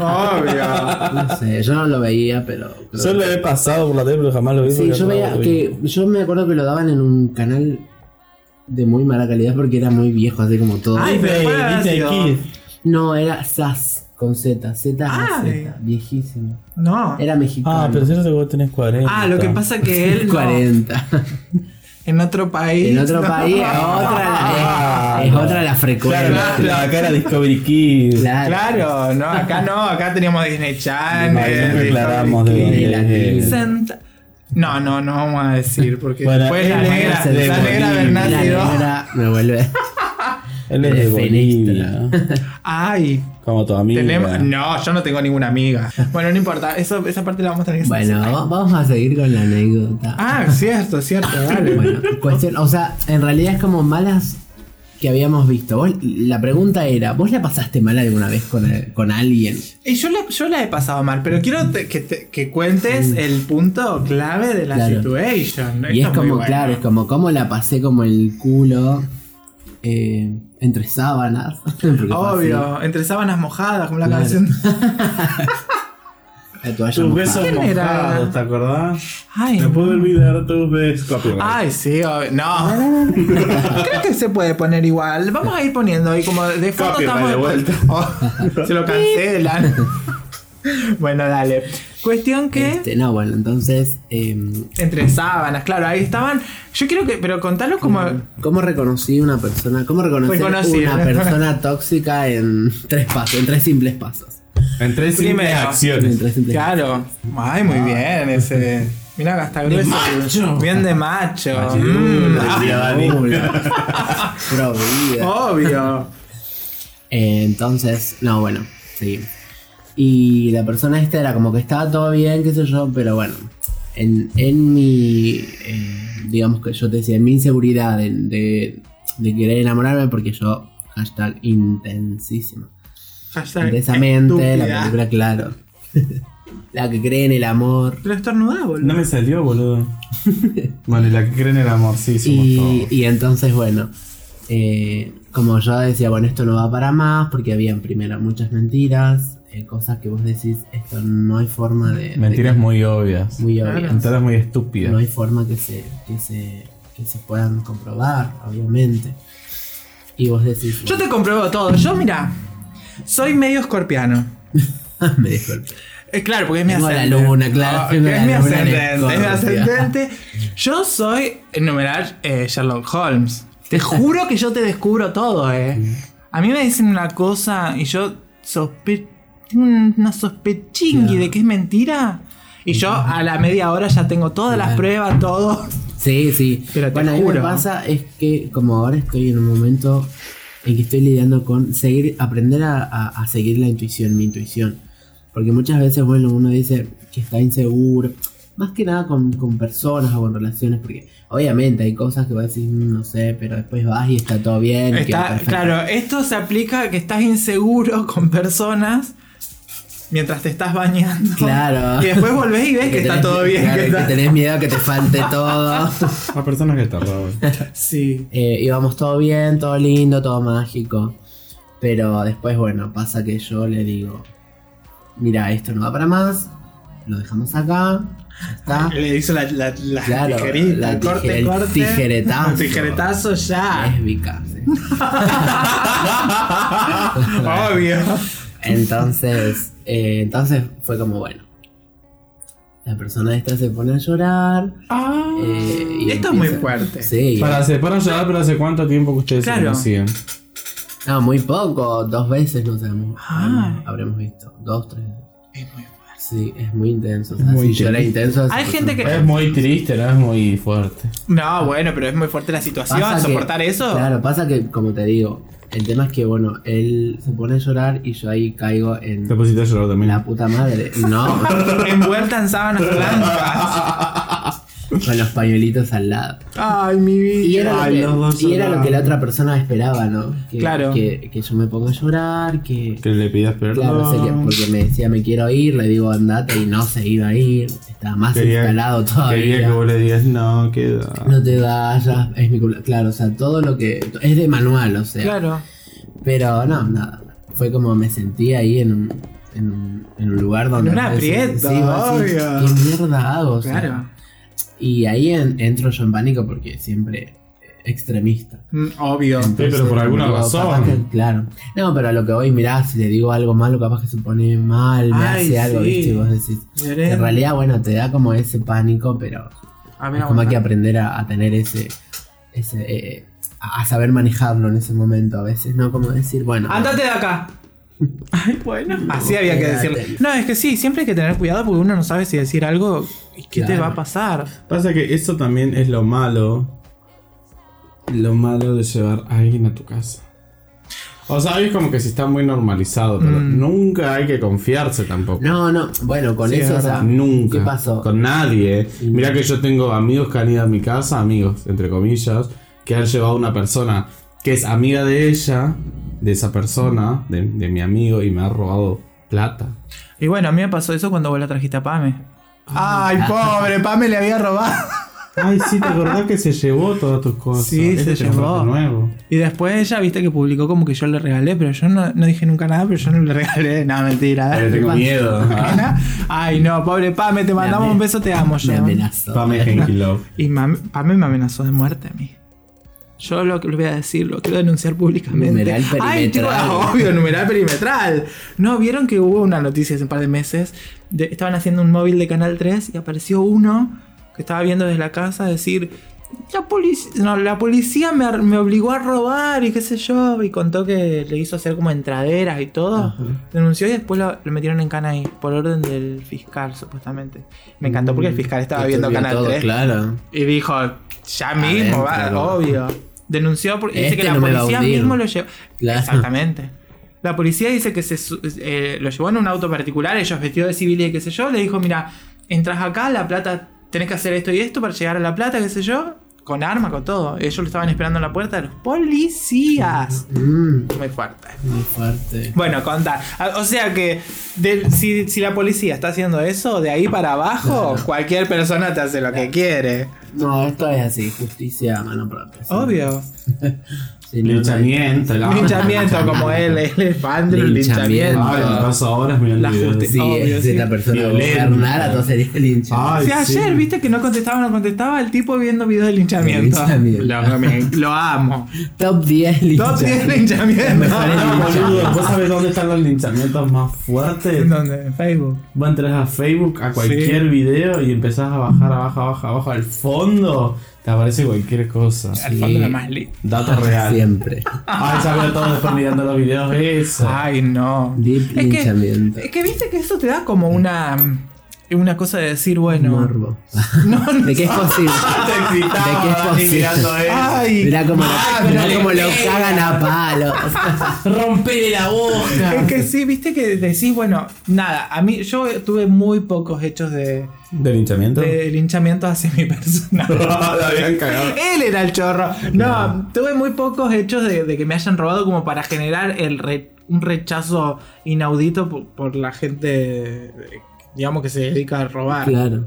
Speaker 1: Obvio.
Speaker 3: No sé, yo no lo veía, pero.
Speaker 2: Yo lo he pasado por la tele, pero jamás lo vi.
Speaker 3: Sí,
Speaker 2: porque
Speaker 3: yo
Speaker 2: no
Speaker 3: veía
Speaker 2: lo vi.
Speaker 3: que. Yo me acuerdo que lo daban en un canal de muy mala calidad porque era muy viejo, así como todo.
Speaker 1: Ay, pero
Speaker 2: Disney,
Speaker 1: ¿cuál habrá
Speaker 2: Disney
Speaker 1: sido?
Speaker 2: Kids.
Speaker 3: No, era S A S con Z, Z A
Speaker 1: Ay.
Speaker 3: Z, viejísimo.
Speaker 1: No.
Speaker 3: Era mexicano.
Speaker 2: Ah, pero si no te vos tenés cuarenta.
Speaker 1: Ah, lo que pasa que él no.
Speaker 3: cuarenta.
Speaker 1: En otro país.
Speaker 3: En otro
Speaker 1: no.
Speaker 3: país es otra la, es, es otra la frecuencia.
Speaker 2: Claro, la, la cara Discovery Kids.
Speaker 3: Claro.
Speaker 1: Claro, no, acá no, acá teníamos Disney
Speaker 2: No,
Speaker 1: Channel.
Speaker 2: siempre aclaramos de
Speaker 3: Discovery
Speaker 2: dónde
Speaker 3: Kids.
Speaker 2: es.
Speaker 1: Senta- No, no, no vamos a decir, porque
Speaker 2: Bueno,
Speaker 1: después la
Speaker 2: él
Speaker 1: negra,
Speaker 2: es de
Speaker 1: la negra
Speaker 2: Bolivia.
Speaker 1: Bernal
Speaker 3: La
Speaker 1: tiró.
Speaker 3: negra me vuelve.
Speaker 2: Él es de Bolivia.
Speaker 1: Ay,
Speaker 2: Como tu amiga.
Speaker 1: tenemos. No, yo no tengo ninguna amiga. Bueno, no importa, eso, esa parte la vamos a tener que
Speaker 3: Bueno,
Speaker 1: censurar.
Speaker 3: va- vamos a seguir con la anécdota.
Speaker 1: Ah, cierto, cierto, dale.
Speaker 3: Bueno, cuestión, o sea, en realidad es como malas que habíamos visto. Vos- la pregunta era, ¿vos la pasaste mal alguna vez con, el- con alguien?
Speaker 1: Y yo la, yo la he pasado mal, pero quiero te- que, te- que cuentes el punto clave de la
Speaker 3: Claro.
Speaker 1: situation.
Speaker 3: Y es
Speaker 1: Esto muy
Speaker 3: como,
Speaker 1: bueno.
Speaker 3: claro, es como cómo la pasé como el culo eh, entre sábanas. Porque fue
Speaker 1: Obvio, entre sábanas mojadas, como la
Speaker 3: Claro.
Speaker 1: canción.
Speaker 3: así, la toalla
Speaker 2: Tus
Speaker 3: mojada.
Speaker 2: besos
Speaker 1: ¿Quién era?
Speaker 2: mojados, ¿te acordás?
Speaker 1: Ay,
Speaker 2: No puedo olvidar tus besos. Copyright.
Speaker 1: Ay, sí, obvio. No. Creo que se puede poner igual. Vamos a ir poniendo ahí como de fondo
Speaker 2: Copyright
Speaker 1: estamos.
Speaker 2: de vuelta.
Speaker 1: Oh, se lo cancelan. Bueno, dale. Cuestión que
Speaker 3: Este, no, bueno, entonces, eh,
Speaker 1: entre sábanas, claro, ahí estaban. Yo quiero que, pero contalo como.
Speaker 3: ¿cómo reconocí una persona? ¿Cómo reconocer
Speaker 1: Reconocí.
Speaker 3: una persona tóxica en tres pasos, en tres simples pasos?
Speaker 2: En tres simples
Speaker 1: Primero.
Speaker 3: En
Speaker 2: acciones.
Speaker 3: tres simples
Speaker 1: Claro. Ay, muy bien ese. Mira, hasta grueso.
Speaker 2: macho.
Speaker 1: Bien de macho.
Speaker 2: Macho.
Speaker 1: Mm,
Speaker 2: Ay,
Speaker 1: ah,
Speaker 2: Dani.
Speaker 3: Pro vida.
Speaker 1: obvio.
Speaker 3: Eh, entonces, no, bueno, seguimos. Y la persona esta era como que estaba todo bien, qué sé yo, pero bueno, en, en mi, eh, digamos que yo te decía, en mi inseguridad de, de, de querer enamorarme, porque yo, hashtag intensísimo.
Speaker 1: Hashtag
Speaker 3: Intensamente, la
Speaker 1: estúpida.
Speaker 3: película, claro. La que cree en el amor.
Speaker 1: Pero estornudá, boludo.
Speaker 2: No me salió, boludo. Bueno, y la que cree en el amor, sí, somos
Speaker 3: Y,
Speaker 2: todos.
Speaker 3: y entonces, bueno, eh, como yo decía, bueno, esto no va para más, porque habían primero muchas mentiras, eh, cosas que vos decís, esto no hay forma de... de
Speaker 2: Mentiras
Speaker 3: que-
Speaker 2: muy obvias.
Speaker 3: muy
Speaker 1: Claro.
Speaker 3: obvias.
Speaker 2: Mentiras muy estúpidas.
Speaker 3: No hay forma que se, que se, que se puedan comprobar, obviamente. Y vos decís...
Speaker 1: Yo te compruebo todo. Yo, mira, soy medio escorpiano.
Speaker 3: me disculpe.
Speaker 1: Eh, claro, porque es mi
Speaker 3: Tengo la
Speaker 1: ascendente.
Speaker 3: luna, claro,
Speaker 1: Ah,
Speaker 3: tengo
Speaker 1: que
Speaker 3: la
Speaker 1: es mi
Speaker 3: luna en
Speaker 1: ascendente, es mi
Speaker 3: Escorpio.
Speaker 1: ascendente. Yo soy, en numeral, eh, Sherlock Holmes. Te juro que yo te descubro todo, eh. A mí me dicen una cosa y yo sospe... tengo una sospechingui
Speaker 3: Claro.
Speaker 1: de que es mentira. Y yo a la media hora ya tengo todas las
Speaker 3: Claro.
Speaker 1: pruebas, todo.
Speaker 3: Sí, sí.
Speaker 1: Pero te
Speaker 3: bueno, a mí
Speaker 1: juro.
Speaker 3: me pasa es que como ahora estoy en un momento en que estoy lidiando con seguir, aprender a, a- a seguir la intuición, mi intuición. Porque muchas veces, bueno, uno dice que está inseguro, más que nada con, con personas o con relaciones, porque obviamente hay cosas que vas a decir, "Mm, no sé, pero después vas y está todo bien. y queda
Speaker 1: Está,
Speaker 3: perfecto".
Speaker 1: claro, esto se aplica a que estás inseguro con personas mientras te estás bañando.
Speaker 3: Claro.
Speaker 1: Y después volvés y ves que, está
Speaker 3: tenés-
Speaker 1: todo bien.
Speaker 3: claro,
Speaker 1: que
Speaker 3: que,
Speaker 1: está-
Speaker 3: tenés miedo que te falte todo.
Speaker 2: Hay personas que te roban.
Speaker 1: Sí.
Speaker 3: Eh, íbamos todo bien, todo lindo, todo mágico. Pero después, bueno, pasa que yo le digo, mira, esto no va para más, lo dejamos acá, ya está.
Speaker 1: Le hizo la, la, la
Speaker 3: Claro,
Speaker 1: tijerita,
Speaker 3: la
Speaker 1: corte,
Speaker 3: tijere- el
Speaker 1: corte.
Speaker 3: tijeretazo.
Speaker 1: El tijeretazo ya.
Speaker 3: Lésbica, sí.
Speaker 1: Obvio.
Speaker 3: Entonces, eh, entonces fue como, bueno. La persona esta se pone a llorar.
Speaker 1: Ah,
Speaker 3: eh, y
Speaker 1: esto
Speaker 3: empieza-
Speaker 1: es muy fuerte.
Speaker 3: Sí.
Speaker 2: Para, se para llorar, pero ¿hace cuánto tiempo que ustedes
Speaker 1: Claro.
Speaker 2: se conocían?
Speaker 3: No, muy poco. Dos veces nos hemos,
Speaker 1: Ah.
Speaker 3: habremos visto. Dos, tres.
Speaker 1: Es muy fuerte.
Speaker 3: Sí, es muy intenso. O sea,
Speaker 2: Es muy
Speaker 3: si llora
Speaker 2: triste.
Speaker 3: intenso. esa
Speaker 1: Hay
Speaker 3: persona-
Speaker 1: gente que-
Speaker 2: Es muy triste, no es muy fuerte.
Speaker 1: No, bueno, pero es muy fuerte la situación.
Speaker 3: Pasa que-
Speaker 1: ¿Soportar eso?
Speaker 3: Claro, pasa que, como te digo, el tema es que, bueno, él se pone a llorar y yo ahí caigo en
Speaker 2: Te pusiste a llorar también.
Speaker 3: la puta madre. No,
Speaker 1: Envuelta en sábanas blancas.
Speaker 3: con los pañuelitos al lado.
Speaker 1: Ay, mi vida.
Speaker 3: Y era,
Speaker 2: Ay,
Speaker 3: lo,
Speaker 2: los dos
Speaker 3: que, y era lo que la
Speaker 2: llorando.
Speaker 3: otra persona esperaba, ¿no? Que,
Speaker 1: Claro.
Speaker 3: Que, que yo me ponga a llorar, que...
Speaker 2: Que le pidas perdón.
Speaker 3: Claro, sé que, porque me decía me quiero ir, le digo andate y no se iba a ir. Estaba más
Speaker 2: Quería-
Speaker 3: instalado todavía.
Speaker 2: Quería que vos le digas, no, queda.
Speaker 3: No te vayas, es mi culpa. Claro, o sea, todo lo que... Es de manual, o sea.
Speaker 1: Claro.
Speaker 3: Pero no, nada. Fue como me sentí ahí en un, en un, en un lugar donde...
Speaker 1: En un aprieto,
Speaker 3: sí, vos decís,
Speaker 1: obvio.
Speaker 3: ¿qué mierda hago? O sea,
Speaker 1: Claro.
Speaker 3: y ahí en- entro yo en pánico porque siempre eh, extremista.
Speaker 1: Mm, obvio.
Speaker 2: pero por alguna
Speaker 3: digo,
Speaker 2: razón.
Speaker 3: capaz que- claro. No, pero a lo que voy, mirá, si le digo algo malo, capaz que se pone mal, me
Speaker 1: Ay,
Speaker 3: hace algo,
Speaker 1: sí.
Speaker 3: ¿viste? Y vos decís...
Speaker 1: Lloré.
Speaker 3: En realidad, bueno, te da como ese pánico, pero
Speaker 1: A mí
Speaker 3: es
Speaker 1: no
Speaker 3: como
Speaker 1: me
Speaker 3: hay que
Speaker 1: gusta.
Speaker 3: aprender a, a tener ese... ese eh, a a saber manejarlo en ese momento a veces, ¿no? Como decir, bueno...
Speaker 1: Andate de acá. Ay, bueno. Así había que
Speaker 3: Quédate.
Speaker 1: decirle. No, es que sí, siempre hay que tener cuidado porque uno no sabe si decir algo y qué te
Speaker 3: Claro.
Speaker 1: va a pasar.
Speaker 2: Pasa que eso también es lo malo. Lo malo de llevar a alguien a tu casa. O sea, es como que si está muy normalizado, pero
Speaker 1: Mm.
Speaker 2: nunca hay que confiarse tampoco.
Speaker 3: No, no, bueno, con
Speaker 1: Sí,
Speaker 3: eso,
Speaker 1: es
Speaker 3: o sea,
Speaker 1: verdad.
Speaker 2: Nunca.
Speaker 3: ¿qué pasó?
Speaker 2: Con nadie. Mira que yo tengo amigos que han ido a mi casa, amigos, entre comillas, que han llevado a una persona que es amiga de ella, de esa persona, de, de mi amigo, y me ha robado plata.
Speaker 1: Y bueno, a mí me pasó eso cuando vos la trajiste a Pame. Ay, pobre, Pame le había robado.
Speaker 2: Ay, sí, ¿te acordás que se llevó todas tus cosas?
Speaker 1: Sí,
Speaker 2: Este
Speaker 1: se
Speaker 2: te compraste
Speaker 1: llevó.
Speaker 2: nuevo.
Speaker 1: Y después ella, viste que publicó como que yo le regalé, pero yo no, no dije nunca nada, pero yo no le regalé. No, mentira.
Speaker 2: Pero tengo miedo.
Speaker 1: Ay, no, pobre Pame, te mandamos
Speaker 3: Me
Speaker 1: un beso, te amo yo.
Speaker 3: Me amenazó.
Speaker 2: Pame Henky Love.
Speaker 1: Y mam- Pame me amenazó de muerte a mí. Yo lo que le voy a decir, lo quiero denunciar públicamente.
Speaker 3: Numeral
Speaker 1: Ay, tipo,
Speaker 3: perimetral.
Speaker 1: obvio, numeral perimetral. No, vieron que hubo una noticia hace un par de meses. de- estaban haciendo un móvil de Canal tres y apareció uno que estaba viendo desde la casa decir: La policía, no, la policía me, ar- me obligó a robar y qué sé yo. Y contó que le hizo hacer como entraderas y todo.
Speaker 3: Ajá.
Speaker 1: Denunció y después lo, lo metieron en cana ahí, por orden del fiscal, supuestamente. Me encantó porque el fiscal estaba
Speaker 3: Que
Speaker 1: viendo
Speaker 3: turbio
Speaker 1: Canal
Speaker 3: todo,
Speaker 1: tres.
Speaker 3: Claro.
Speaker 1: Y dijo, ya mismo, va,
Speaker 3: Adentro.
Speaker 1: obvio. Denunció porque dice
Speaker 3: Este
Speaker 1: que la
Speaker 3: no me va a
Speaker 1: policía
Speaker 3: hundir.
Speaker 1: mismo lo llevó.
Speaker 3: Claro.
Speaker 1: Exactamente. La policía dice que se su- eh, lo llevó en un auto particular, ellos vestidos de civil y qué sé yo. Le dijo, mira, entras acá, la plata, tenés que hacer esto y esto para llegar a la plata, qué sé yo. Con arma, con todo. Ellos lo estaban esperando en la puerta de los policías.
Speaker 3: Mm,
Speaker 1: Muy fuerte.
Speaker 3: muy fuerte.
Speaker 1: Bueno, conta. Ah, O sea que del- si, si la policía está haciendo eso, de ahí para abajo,
Speaker 3: Claro.
Speaker 1: cualquier persona te hace lo que quiere.
Speaker 3: No, esto es así, justicia a mano propia. sí.
Speaker 1: Obvio.
Speaker 3: Sí, no, no hay-
Speaker 2: Linchamiento, la
Speaker 1: Linchamiento, como él, él es fan del
Speaker 3: Linchamiento.
Speaker 1: linchamiento.
Speaker 2: Ay, me paso horas mirando
Speaker 1: La
Speaker 2: videos.
Speaker 1: justi-
Speaker 3: Sí,
Speaker 1: Obvio,
Speaker 3: si
Speaker 1: sí.
Speaker 3: esta persona
Speaker 2: Violenta.
Speaker 3: gobernara, todo sería lincha.
Speaker 2: Ay,
Speaker 1: Si ayer
Speaker 2: sí.
Speaker 1: viste que no contestaba, no contestaba, el tipo viendo videos de linchamiento.
Speaker 3: Linchamiento.
Speaker 1: Lo, me- lo amo.
Speaker 3: Top diez lincha.
Speaker 1: Top diez linchamiento.
Speaker 3: Mejor
Speaker 2: No,
Speaker 3: lincha.
Speaker 2: boludo, ¿vos sabés dónde están los linchamientos más fuertes?
Speaker 1: ¿En dónde? ¿En Facebook?
Speaker 2: Vos entras a Facebook, a cualquier
Speaker 1: Sí.
Speaker 2: video y empezás a bajar, abajo, abajo, abajo, al fondo te aparece cualquier cosa.
Speaker 1: Al fondo lo más lindo.
Speaker 2: Dato real.
Speaker 3: Siempre.
Speaker 2: Ay, sabía todo después mirando los videos eso.
Speaker 1: Ay, no.
Speaker 3: Deep
Speaker 1: Es que,
Speaker 3: linchamiento.
Speaker 1: es que viste que eso te da como una. Una cosa de decir, bueno.
Speaker 3: Morbo.
Speaker 1: No, no.
Speaker 3: ¿De qué es posible?
Speaker 2: Te excitaba,
Speaker 3: ¿De qué es
Speaker 2: Dani,
Speaker 3: posible?
Speaker 2: mirando eso.
Speaker 1: Ay.
Speaker 3: Mirá cómo,
Speaker 1: Ah,
Speaker 3: lo,
Speaker 1: pero
Speaker 3: mirá
Speaker 1: le
Speaker 3: cómo lo
Speaker 1: pega.
Speaker 3: cagan a palos.
Speaker 2: Rompele la boca.
Speaker 1: Es que sí, viste que decís, bueno, nada, a mí yo tuve muy pocos hechos de,
Speaker 2: ¿De linchamiento?
Speaker 1: de linchamiento hacia mi persona.
Speaker 2: La habían cagado.
Speaker 1: Él era el chorro. No, tuve muy pocos hechos de, de que me hayan robado como para generar el re- un rechazo inaudito por, por la gente, eh, digamos, que se dedica a robar.
Speaker 3: Claro.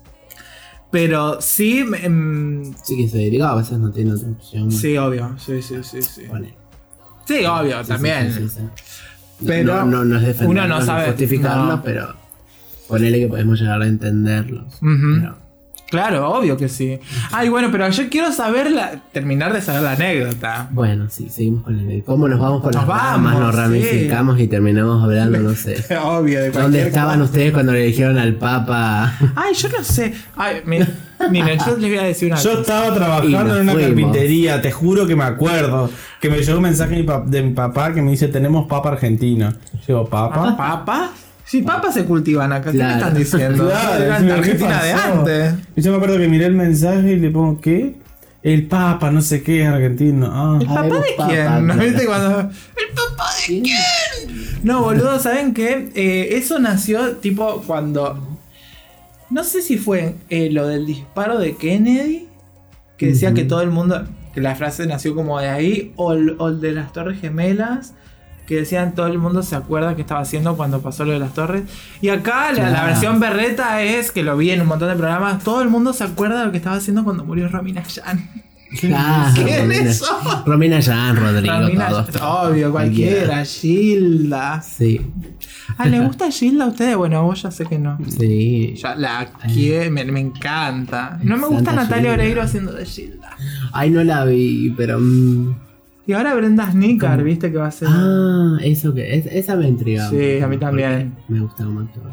Speaker 1: Pero sí, em,
Speaker 3: Sí que se dedica, a veces no tiene otra opción.
Speaker 1: sí, obvio, sí, sí, sí, sí.
Speaker 3: Pone.
Speaker 1: Sí, obvio,
Speaker 3: Sí,
Speaker 1: también.
Speaker 3: sí, sí, sí, sí.
Speaker 1: Pero
Speaker 3: no, no, no es defenderlos,
Speaker 1: uno no
Speaker 3: es
Speaker 1: sabe-
Speaker 3: justificarlos,
Speaker 1: no.
Speaker 3: pero ponele que podemos llegar a entenderlos.
Speaker 1: Ujú.
Speaker 3: Pero
Speaker 1: Claro, obvio que sí. Ay, bueno, pero yo quiero saber la, terminar de saber la anécdota.
Speaker 3: Bueno, sí, seguimos con el... ¿Cómo nos vamos por
Speaker 1: Nos
Speaker 3: las
Speaker 1: vamos,
Speaker 3: ramas? Nos
Speaker 1: sí.
Speaker 3: ramificamos y terminamos hablando, no sé.
Speaker 1: Obvio, de
Speaker 3: ¿Dónde
Speaker 1: cualquier
Speaker 3: estaban
Speaker 1: cosa.
Speaker 3: ustedes cuando le dijeron al Papa?
Speaker 1: Ay, yo no sé. Ay, mira, miren, yo les voy a decir una
Speaker 2: Yo
Speaker 1: cosa.
Speaker 2: estaba
Speaker 3: Y
Speaker 2: trabajando
Speaker 3: nos
Speaker 2: en una
Speaker 3: fuimos.
Speaker 2: carpintería, te juro que me acuerdo. Que me llegó un mensaje de mi, pap- de mi papá que me dice: tenemos papa argentina. Yo digo, ¿papa?
Speaker 1: ¿Papa? Sí, papas se cultivan acá. ¿Qué me
Speaker 3: Claro.
Speaker 1: están diciendo?
Speaker 2: Claro,
Speaker 1: Era
Speaker 2: decime,
Speaker 1: la
Speaker 2: ¿qué
Speaker 1: Argentina de
Speaker 2: pasó?
Speaker 1: antes.
Speaker 2: Y yo me acuerdo que miré el mensaje y le pongo: ¿qué? El papa, no sé qué, es argentino. Ah.
Speaker 1: ¿El papá
Speaker 3: Habemos
Speaker 1: de
Speaker 3: papa,
Speaker 1: quién? ¿No
Speaker 3: claro.
Speaker 1: viste cuando.? ¿El papá de quién? No, boludo, ¿saben qué? Eh, eso nació tipo cuando. No sé si fue eh, lo del disparo de Kennedy, que decía
Speaker 3: Ujú.
Speaker 1: que todo el mundo. Que la frase nació como de ahí, o el, o el de las Torres Gemelas, que decían todo el mundo se acuerda que estaba haciendo cuando pasó lo de las torres. Y acá la, la
Speaker 3: Claro.
Speaker 1: versión berreta es, que lo vi en un montón de programas, todo el mundo se acuerda de lo que estaba haciendo cuando murió Romina Yan.
Speaker 3: Ah,
Speaker 1: ¿Quién
Speaker 3: Romina.
Speaker 1: es eso?
Speaker 3: Romina Yan, Rodrigo,
Speaker 1: Romina,
Speaker 3: todos, todos.
Speaker 1: obvio, cualquiera, Gilda.
Speaker 3: Sí,
Speaker 1: Ah, ¿les gusta Gilda a ustedes? Bueno, vos ya sé que no.
Speaker 3: sí.
Speaker 1: Ya la quiero, me, me encanta. No me gusta
Speaker 3: Santa
Speaker 1: Natalia
Speaker 3: Gilda.
Speaker 1: Oreiro haciendo de Gilda.
Speaker 3: Ay, no la vi, pero... mm,
Speaker 1: Y ahora Brenda Snicker, viste que va a ser.
Speaker 3: Ah, eso que... Es, esa me intriga.
Speaker 1: Sí,
Speaker 3: mucho,
Speaker 1: a mí también.
Speaker 3: porque Me gusta como actor.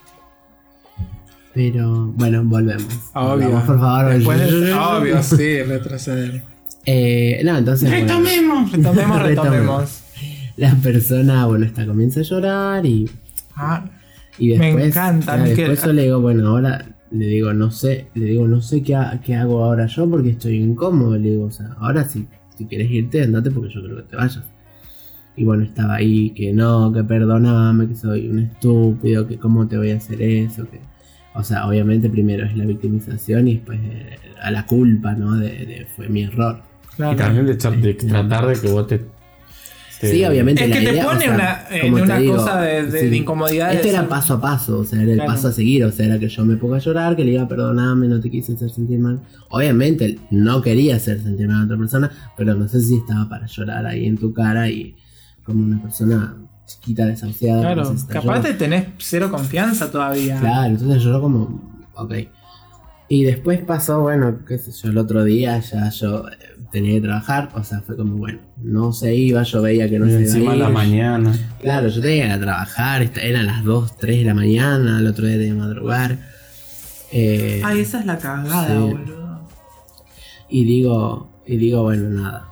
Speaker 3: Pero, bueno, volvemos.
Speaker 1: Obvio.
Speaker 3: Volvamos, por favor.
Speaker 1: Después de- obvio, sí, retroceder.
Speaker 3: Eh, no, entonces... bueno,
Speaker 1: Retomemos, retomemos, retomemos.
Speaker 3: la persona, bueno, está comienza a llorar y...
Speaker 1: Ah,
Speaker 3: Y
Speaker 1: Me
Speaker 3: después,
Speaker 1: encanta,
Speaker 3: claro,
Speaker 1: a mí que-
Speaker 3: después yo le digo, bueno, ahora le digo, no sé, le digo, no sé qué, ha- qué hago ahora yo porque estoy incómodo, le digo, o sea, ahora sí, si quieres irte, andate porque yo creo que te vayas. Y bueno, estaba ahí, que no, que perdoname, que soy un estúpido, que cómo te voy a hacer eso, que... O sea, obviamente primero es la victimización y después eh, a la culpa, ¿no? De, de fue mi error.
Speaker 1: claro.
Speaker 2: Y también de, echar- de tratar de que vos te. te-
Speaker 3: Sí, obviamente.
Speaker 1: Es
Speaker 3: la
Speaker 1: que te
Speaker 3: idea,
Speaker 1: pone
Speaker 3: o sea,
Speaker 1: una- en
Speaker 3: como te
Speaker 1: una
Speaker 3: digo,
Speaker 1: cosa de- de- de incomodidad
Speaker 3: Este
Speaker 1: de
Speaker 3: era
Speaker 1: ser-
Speaker 3: paso a paso, o sea, era el
Speaker 1: Claro.
Speaker 3: paso a seguir, o sea, era que yo me ponga a llorar, que le diga perdoname, no te quise hacer sentir mal. Obviamente no quería hacer sentir mal a otra persona, pero no sé si estaba para llorar ahí en tu cara y como una persona chiquita desahuciada.
Speaker 1: Claro,
Speaker 3: que necesita
Speaker 1: que aparte
Speaker 3: llorar.
Speaker 1: tenés cero confianza todavía.
Speaker 3: Claro, entonces lloró como, ok. Y después pasó, bueno, qué sé yo, el otro día ya yo eh, tenía que trabajar, o sea, fue como, bueno, no se iba, yo veía que no
Speaker 2: y
Speaker 3: se
Speaker 2: encima
Speaker 3: iba a
Speaker 2: de
Speaker 3: ir.
Speaker 2: la mañana.
Speaker 3: Claro, yo tenía que ir a trabajar, esta- eran las dos, tres de la mañana, el otro día tenía que madrugar. Eh,
Speaker 1: Ay, esa es la cagada,
Speaker 3: Sí.
Speaker 1: boludo.
Speaker 3: y digo, y digo, bueno, nada.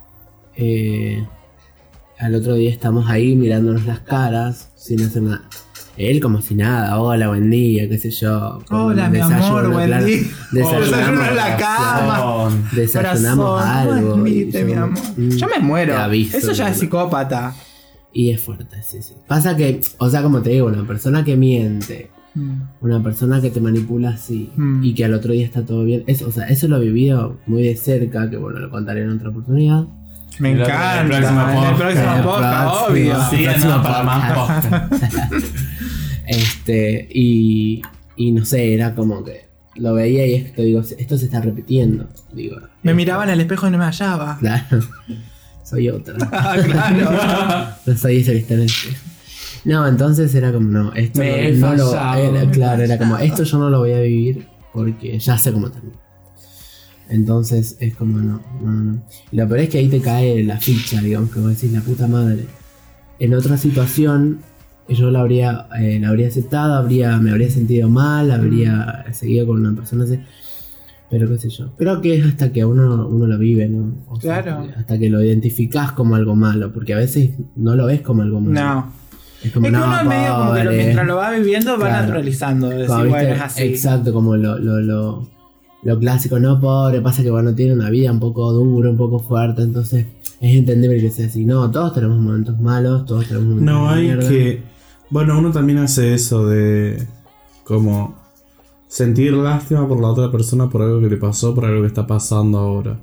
Speaker 3: Eh, al otro día estamos ahí mirándonos las caras, sin hacer nada. Él como si nada, hola, buen día, qué sé yo. con
Speaker 1: Hola,
Speaker 3: un
Speaker 1: mi
Speaker 3: desayuno,
Speaker 1: amor, buen
Speaker 3: claro.
Speaker 1: día.
Speaker 3: Desayunamos,
Speaker 1: Desayuno en la cama.
Speaker 2: Son.
Speaker 3: desayunamos
Speaker 1: Corazón,
Speaker 3: algo.
Speaker 1: no
Speaker 3: y
Speaker 1: admite,
Speaker 3: yo-
Speaker 1: mi amor.
Speaker 3: mm,
Speaker 1: Yo me muero.
Speaker 3: te aviso,
Speaker 1: Eso ya
Speaker 3: ¿no?
Speaker 1: es psicópata.
Speaker 3: Y es fuerte, sí, sí. Pasa que, o sea, como te digo, una persona que miente, una persona que te manipula así
Speaker 1: Mm.
Speaker 3: y que al otro día está todo bien. Eso, o sea, eso lo he vivido muy de cerca, que bueno, lo contaré en otra oportunidad.
Speaker 1: Me
Speaker 2: En el
Speaker 1: encanta.
Speaker 2: próximo
Speaker 1: En el
Speaker 2: podcast.
Speaker 1: próximo
Speaker 3: En el
Speaker 1: podcast,
Speaker 3: próximo.
Speaker 1: obvio.
Speaker 3: Sí.
Speaker 2: Sí,
Speaker 3: próximo
Speaker 2: no, para más
Speaker 3: podcast.
Speaker 2: podcast.
Speaker 3: Este, y, y no sé, era como que lo veía y esto, digo, esto se está repitiendo. Digo,
Speaker 1: Me
Speaker 3: esto-
Speaker 1: miraba en el espejo y no me hallaba.
Speaker 3: Claro, soy otra.
Speaker 1: Ah, claro.
Speaker 3: No soy ese que está en el espejo. No, entonces era como, no, esto
Speaker 2: Me he
Speaker 3: no, no lo.
Speaker 2: fallado,
Speaker 3: era-
Speaker 2: me he
Speaker 3: claro, era como, esto yo no lo voy a vivir porque ya sé cómo termina. Entonces es como, no, no, no. Y lo peor es que ahí te cae la ficha, digamos, que vos decís, la puta madre. En otra situación, yo la habría, eh, la habría aceptado, habría, me habría sentido mal, habría seguido con una persona así. Pero qué sé yo. Creo que es hasta que uno, uno lo vive, ¿no? O sea,
Speaker 1: Claro.
Speaker 3: hasta que lo identificás como algo malo, porque a veces no lo ves como algo malo.
Speaker 1: No.
Speaker 3: Es como,
Speaker 1: Es que
Speaker 3: no,
Speaker 1: uno es medio como que lo,
Speaker 3: pobre.
Speaker 1: mientras lo va viviendo va
Speaker 3: Claro.
Speaker 1: naturalizando. Decir,
Speaker 3: Como,
Speaker 1: bueno,
Speaker 3: ¿viste?
Speaker 1: es así.
Speaker 3: Exacto, como lo, lo, lo, lo clásico, no pobre, pasa que bueno, tiene una vida un poco dura, un poco fuerte, entonces es entendible que sea así. No, todos tenemos momentos malos, todos tenemos momentos
Speaker 2: No,
Speaker 3: de
Speaker 2: hay
Speaker 3: mierda.
Speaker 2: que. Bueno, uno también hace eso de. Como. Sentir lástima por la otra persona por algo que le pasó, por algo que está pasando ahora.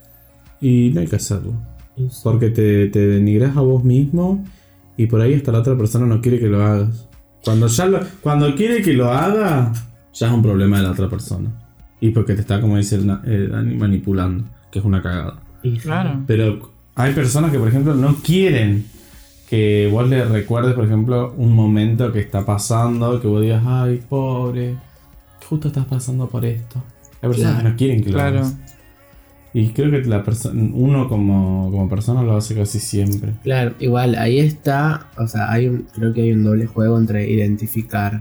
Speaker 2: Y no hay que hacerlo.
Speaker 3: Eso.
Speaker 2: Porque te, te denigras a vos mismo. Y por ahí hasta la otra persona no quiere que lo hagas. Cuando ya lo, cuando quiere que lo haga, ya es un problema de la otra persona. Y porque te está, como dice Na- eh, Dani, manipulando. Que es una cagada.
Speaker 3: Y-
Speaker 1: Claro.
Speaker 2: Pero hay personas que, por ejemplo, no quieren que vos le recuerdes, por ejemplo, un momento que está pasando, que vos digas, ay, pobre. justo estás pasando por esto. Hay personas
Speaker 3: Claro,
Speaker 2: que no quieren que lo
Speaker 1: claro.
Speaker 2: hagas. Y creo que la perso- uno como, como persona lo hace casi siempre.
Speaker 3: Claro, igual ahí está, o sea, hay un, creo que hay un doble juego entre identificar